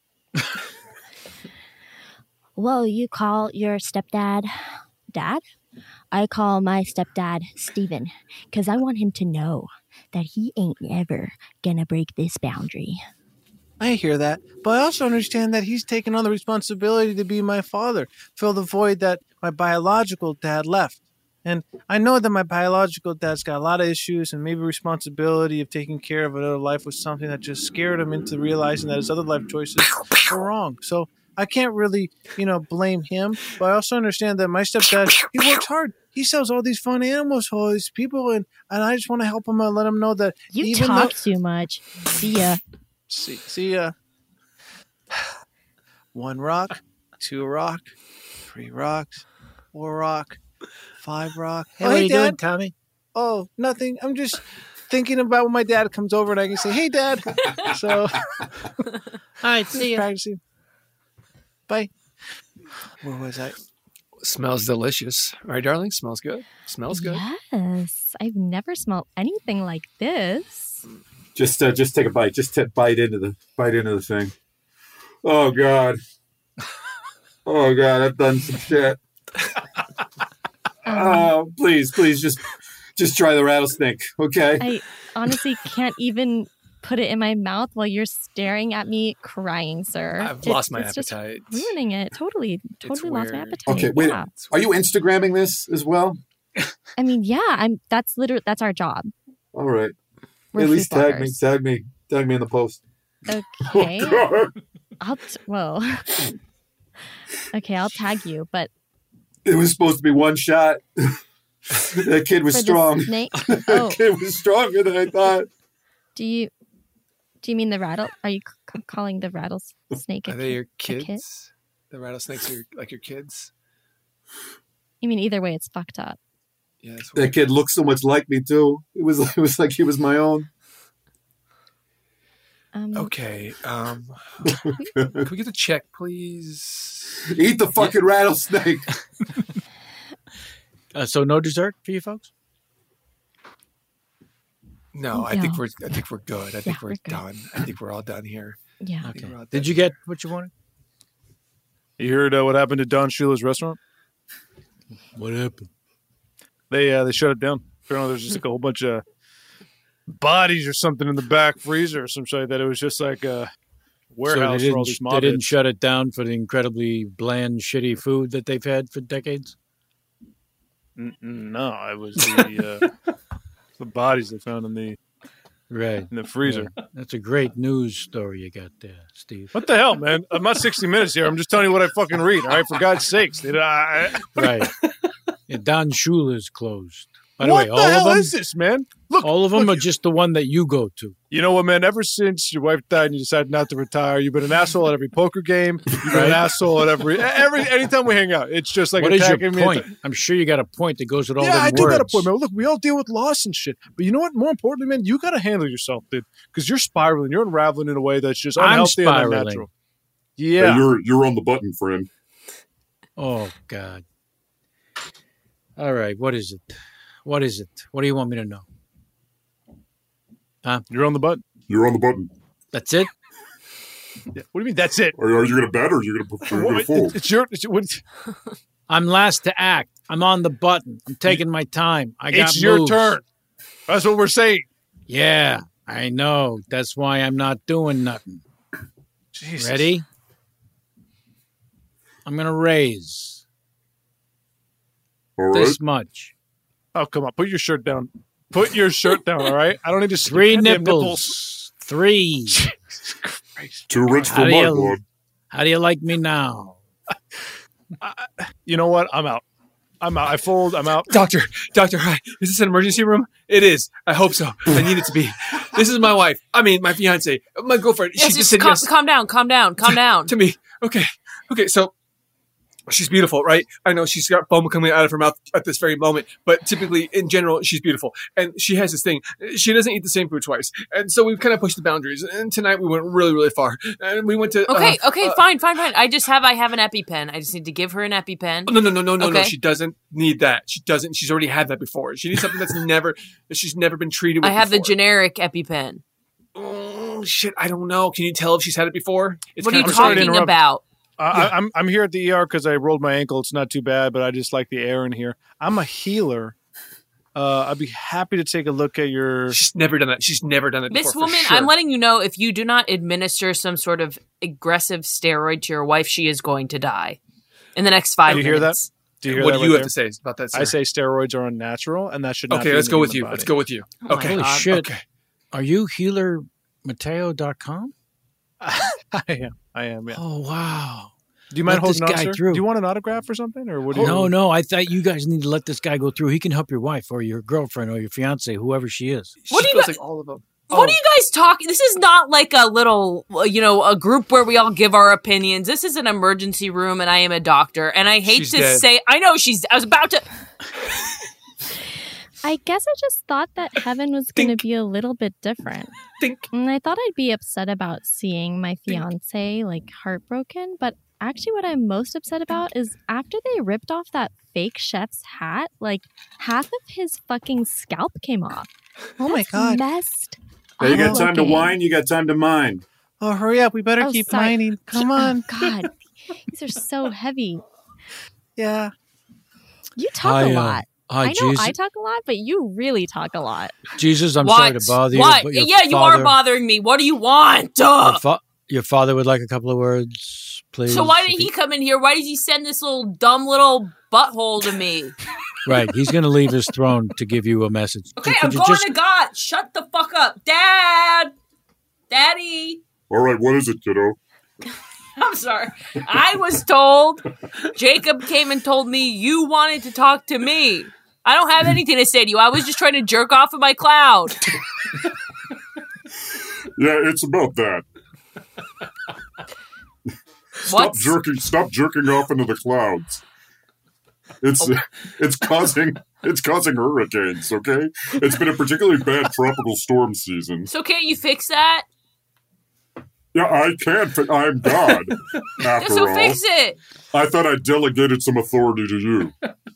well, you call your stepdad dad? I call my stepdad Steven because I want him to know that he ain't ever gonna break this boundary. I hear that, but I also understand that he's taken on the responsibility to be my father, fill the void that my biological dad left. And I know that my biological dad's got a lot of issues, and maybe responsibility of taking care of another life was something that just scared him into realizing that his other life choices were wrong. So I can't really, you know, blame him. But I also understand that my stepdad, he works hard. He sells all these fun animals for all these people, and, and I just want to help him and let him know that You even talk though- too much. See ya. See, see ya. One rock, two rock, three rocks, four rock, five rock. Hey, Oh, what are you Dad. doing, Tommy? Oh, nothing. I'm just thinking about when my dad comes over and I can say, "Hey, Dad." So, All right, just see you. practicing. Bye. Where was I? Smells delicious. Right, darling? Smells good. Smells good. Yes, I've never smelled anything like this. Just uh, just take a bite. Just t- bite into the bite into the thing. Oh God. Oh God, I've done some shit. Um, Oh, please, please, just Just try the rattlesnake, okay? I honestly can't even put it in my mouth while you're staring at me crying, sir. I've It's- lost my it's just appetite. ruining it. Totally, totally lost my weird. appetite. Okay, wait. Yeah. Are you Instagramming this as well? I mean, yeah, I'm. That's literally that's our job. All right. We're At least food tag me, bloggers. tag me, tag me in the post. Okay. Oh, God. I'll t- whoa. Okay, I'll tag you, but It was supposed to be one shot. That kid was for strong. the snake. That Oh, kid was stronger than I thought. do you do you mean the rattle? Are you c- calling the rattlesnake a Are they your kid? kids? The rattlesnakes are your, like your kids? You mean either way, it's fucked up. Yeah, that's That weird. kid looked so much like me too. It was it was like he was my own. Um, Okay. Um, can we get the check, please? Eat the fucking rattlesnake. Uh, so no dessert for you folks? No, I think No. we're. I think we're good. I think Yeah, we're, we're good. done. I think we're all done here. Yeah. I think Okay. we're all done. Did you get what you wanted? You heard uh, what happened to Don Shula's restaurant? What happened? They uh, they shut it down. Apparently, there's just like a whole bunch of bodies or something in the back freezer or some shit like that. It was just like a warehouse so they for all didn't, these they mob didn't heads. shut it down for the incredibly bland, shitty food that they've had for decades? N- No, it was the uh, the bodies they found in the Right. in the freezer. Yeah. That's a great news story you got there, Steve. What the hell, man? I'm not sixty minutes here. I'm just telling you what I fucking read. All right, for God's sakes. Dude, I, I- Right. Yeah, Don Shula's closed. By the what way, all the hell of them, is this, man? Look, all of them look, are just the one that you go to. You know what, man? Ever since your wife died and you decided not to retire, you've been an asshole at every poker game. You've been an asshole at every every anytime we hang out. It's just like What is your attacking me. point? I'm sure you got a point that goes with all Yeah, them I do words. got a point, man. Look, we all deal with loss and shit. But you know what? More importantly, man, you got to handle yourself, dude. Because you're spiraling. You're unraveling in a way that's just I'm unhealthy and spiraling. unnatural. Yeah. Hey, you're you're on the button, friend. Oh, God. All right. What is it? What is it? What do you want me to know? You're on the button. You're on the button. That's it? Yeah. What do you mean? That's it. Are, are you gonna bet or are you gonna, are you gonna What- fold? It's your. It's your, what, I'm last to act. I'm on the button. I'm taking my time. I got it's your moves. turn. That's what we're saying. Yeah, I know. That's why I'm not doing nothing. Jesus. Ready? I'm going to raise All right. this much. Oh, come on. Put your shirt down. Put your shirt down, all right? I don't need to see Three your goddamn nipples. Three. Jesus Christ. Too rich How for do my you- blood. How do you like me now? You know what? I'm out. I'm out. I fold. I'm out. Doctor, doctor, hi. Is this an emergency room? It is. I hope so. I need it to be. This is my wife. I mean, my fiance, my girlfriend. Yes, she just just said calm, yes calm down, calm down, calm down. to me. Okay, okay. So she's beautiful, right? I know she's got foam coming out of her mouth at this very moment, but typically, in general, she's beautiful. And she has this thing. She doesn't eat the same food twice. And so we've kind of pushed the boundaries. And tonight we went really, really far. And we went to. Okay, uh, okay, uh, fine, fine, fine. I just have I have an EpiPen. I just need to give her an EpiPen. No, no, no, no, no, no. Okay. She doesn't need that. She doesn't. She's already had that before. She needs something that's never, that she's never been treated with I have the before. generic EpiPen. Oh, shit. I don't know. Can you tell if she's had it before? It's What are you kind of- sorry to talking interrupt. about? Uh, I, I'm I'm here at the E R because I rolled my ankle. It's not too bad, but I just like the air in here. I'm a healer. Uh, I'd be happy to take a look at your. She's never done that. She's never done it before. This for woman, sure. I'm letting you know if you do not administer some sort of aggressive steroid to your wife, she is going to die in the next five Do you hear that? minutes. Do you hear What that do you right have to say about that? Sir? there? I say steroids are unnatural, and that should not. Okay, be let's in go the with human you. body. Let's go with you. Oh my Okay. Holy God. shit. Okay. Are you healer mateo dot com? I am. I am. Yeah. Oh, wow. Do you mind Let holding this on, guy sir? through. Do you want an autograph or something, or what? Do you No, no. I thought you guys need to let this guy go through. He can help your wife or your girlfriend or your fiance, whoever she is. What she do you feels got- like all of them. What are you guys talking? This is not like a little, uh, you know, a group where we all give our opinions. This is an emergency room, and I am a doctor. And I hate She's to dead. say, I know she's. I was about to. I guess I just thought that heaven was going to Think. be a little bit different. Think. And I thought I'd be upset about seeing my fiance like heartbroken, but actually what I'm most upset about is after they ripped off that fake chef's hat, like half of his fucking scalp came off. Oh my That's God. messed. Hey, you got up time to looking. whine? You got time to mine. Oh, hurry up! We better Oh, keep sorry. mining. Come on. Oh, God, these are so heavy. Yeah. You talk I, a uh, lot. Hi, I know Jesus. I talk a lot, but you really talk a lot. Jesus, I'm what? sorry to bother you. What? but your Yeah, you father, are bothering me. What do you want? Uh, Your, fa- your father would like a couple of words, please. so why If did he come in here? Why did he send this little dumb little butthole to me? Right, he's going to leave his throne to give you a message. Okay, Could I'm you going just- to God. Shut the fuck up. Dad! Daddy! All right, what is it, kiddo? I'm sorry. I was told, Jacob came and told me you wanted to talk to me. I don't have anything to say to you. I was just trying to jerk off of my cloud. Yeah, it's about that. Stop What's- jerking! Stop jerking off into the clouds. It's Oh. it's causing it's causing hurricanes. Okay, it's been a particularly bad tropical storm season. So can't you fix that? Yeah, I can't. fi- I'm God. After So all, fix it. I thought I delegated some authority to you.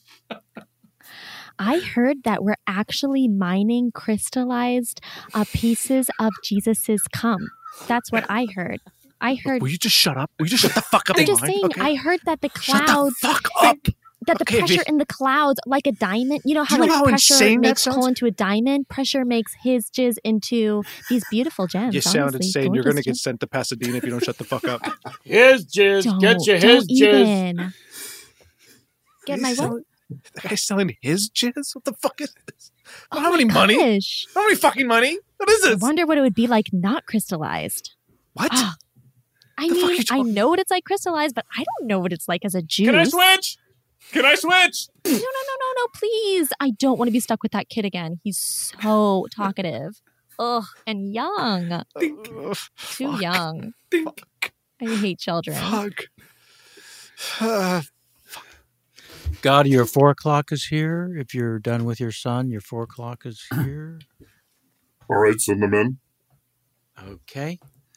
I heard that we're actually mining crystallized uh, pieces of Jesus's cum. That's what I heard. I heard. Will you just shut up? Will you just shut the fuck up? I'm just Line? saying. Okay? I heard that the Shut the clouds, fuck up. that the Okay, pressure Vi- in the clouds, like a diamond. You know how Do you know like how pressure insane that makes coal sounds? into a diamond. Pressure makes his jizz into these beautiful gems. You sound honestly. insane. You're going to Gorgeous get sent to Pasadena if you don't shut the fuck up. His jizz. Don't, Get your don't his jizz. even. Get my what? That guy's selling his jizz? What the fuck is this? Oh How my many money? gosh. How many fucking money? What is I this? wonder what it would be like not crystallized. What? Ah, I The fuck mean, you I talking- know what it's like crystallized, but I don't know what it's like as a juice. Can I switch? Can I switch? No, no, no, no, no, please. I don't want to be stuck with that kid again. He's so talkative. Ugh, and young. Ugh, Too fuck. young. Think. I hate children. Fuck. Uh, God, your four o'clock is here. If you're done with your son, your four o'clock is here. All right, send them in. Okay.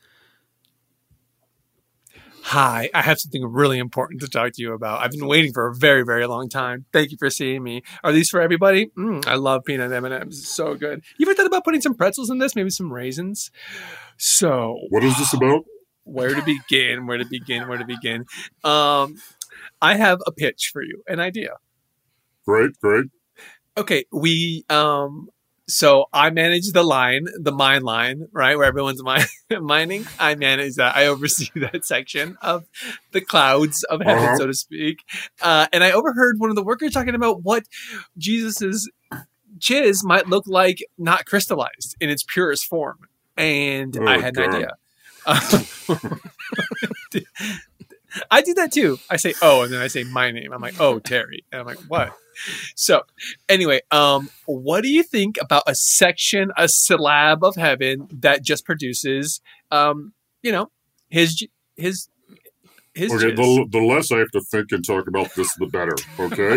Hi, I have something really important to talk to you about. I've been waiting for a very, very long time. Thank you for seeing me. Are these for everybody? Mm, I love peanut M and M's. So good. You ever thought about putting some pretzels in this? Maybe some raisins? So, What is this about? where to begin? Where to begin? Where to begin? Um, I have a pitch for you, an idea. Great, great. Okay, we um so I manage the line, the mine line, right, where everyone's mine, mining. I manage that. I oversee that section of the clouds of heaven, Uh-huh. so to speak. Uh, and I overheard one of the workers talking about what Jesus's jizz might look like, not crystallized in its purest form. And Oh, I had an God. idea. Uh, I do that too. I say, oh, and then I say my name. I'm like, oh, Terry. And I'm like, what? So anyway, um, what do you think about a section, a slab of heaven that just produces, um, you know, his, j- his, his Okay, jizz? the, the less I have to think and talk about this, the better. Okay?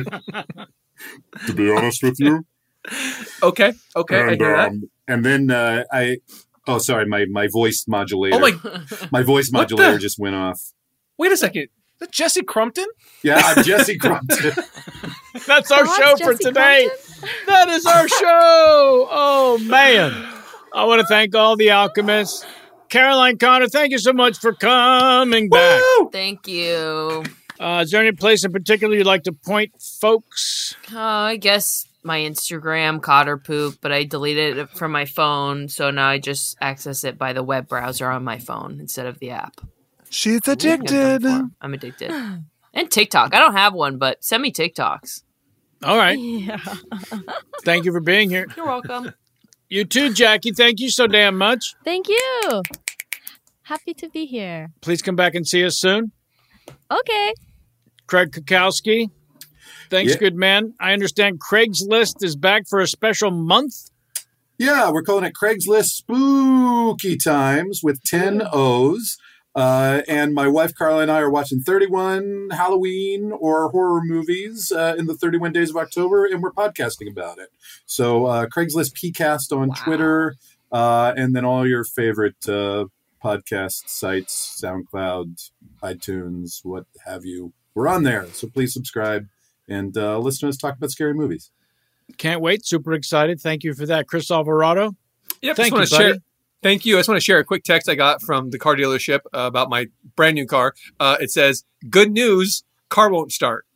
To be honest with you. Okay. Okay. I And, hear that. Um, and then uh, I, oh, sorry, my, my voice modulator. Oh my, my voice What modulator the- just went off. wait a second. is that Jesse Crumpton? Yeah, I'm Jesse Crumpton. That's our Thoughts, show for Jesse today. Crumpton? That is our show. Oh, man. I want to thank all the alchemists. Caroline Connor, thank you so much for coming back. Thank you. Uh, is there any place in particular you'd like to point, folks? Uh, I guess my Instagram, Cotter Poop, but I deleted it from my phone, so now I just access it by the web browser on my phone instead of the app. She's I'm done addicted. for. I'm addicted. And TikTok. I don't have one, but send me TikToks. All right. Yeah. Thank you for being here. You're welcome. You too, Jackie. Thank you so damn much. Thank you. Happy to be here. Please come back and see us soon. Okay. Craig Kukowski. Thanks, Yeah. good man. I understand Craigslist is back for a special month. Yeah, we're calling it Craigslist Spooky Times with ten O's. Uh, and my wife Carla and I are watching thirty-one Halloween or horror movies uh, in the thirty-one days of October, and we're podcasting about it. So uh, Craigslist PCast on Wow. Twitter, uh, and then all your favorite uh, podcast sites, SoundCloud, iTunes, what have you. We're on there, so please subscribe and uh, listen to us talk about scary movies. Can't wait. Super excited. Thank you for that, Chris Alvarado. Yep. Thank just want you, to share. buddy. Thank you. I just want to share a quick text I got from the car dealership uh, about my brand new car. Uh, it says, "Good news, car won't start."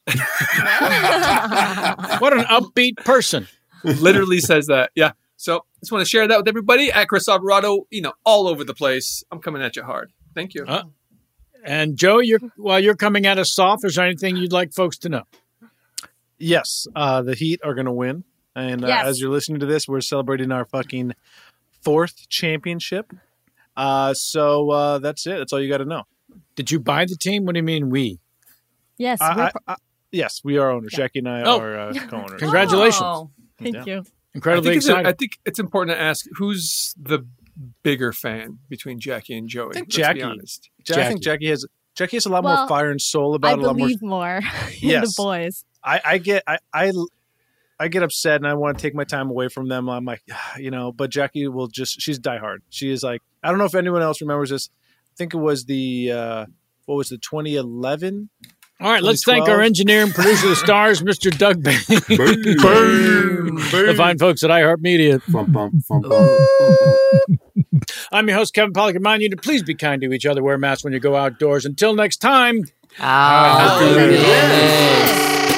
What an upbeat person. Literally says that. Yeah. So just want to share that with everybody at Chris Alvarado, you know, all over the place. I'm coming at you hard. Thank you. Uh, and Joe, you're while you're coming at us soft, is there anything you'd like folks to know? Yes, uh, the Heat are going to win. And uh, Yes. as you're listening to this, we're celebrating our fucking fourth championship. Uh, so uh, that's it. That's all you got to know. Did you buy the team? What do you mean we? Yes. I, we're- I, I, yes, we are owners. Yeah. Jackie and I Oh. are uh, co-owners. Congratulations. Oh. Thank Yeah. you. I Incredibly think, it's a, excited. I think it's important to ask who's the bigger fan between Jackie and Joey. I think Let's Jackie. be honest. Ja- I think Jackie has Jackie has a lot Well, more fire and soul about I it. A lot more. believe more in Yes. the boys. I, I get I, I I get upset and I want to take my time away from them. I'm like, "Ah," you know, but Jackie will just she's diehard. She is like, I don't know if anyone else remembers this. I think it was the uh, what was it, twenty eleven? All right, let's thank twenty twelve. our engineer and producer of the stars, Mister Doug Bain. The fine folks at iHeartMedia. Bum, bum, bum, bum. I'm your host, Kevin Pollak. Remind you to please be kind to each other. Wear masks when you go outdoors. Until next time. Ah. Happy New Year.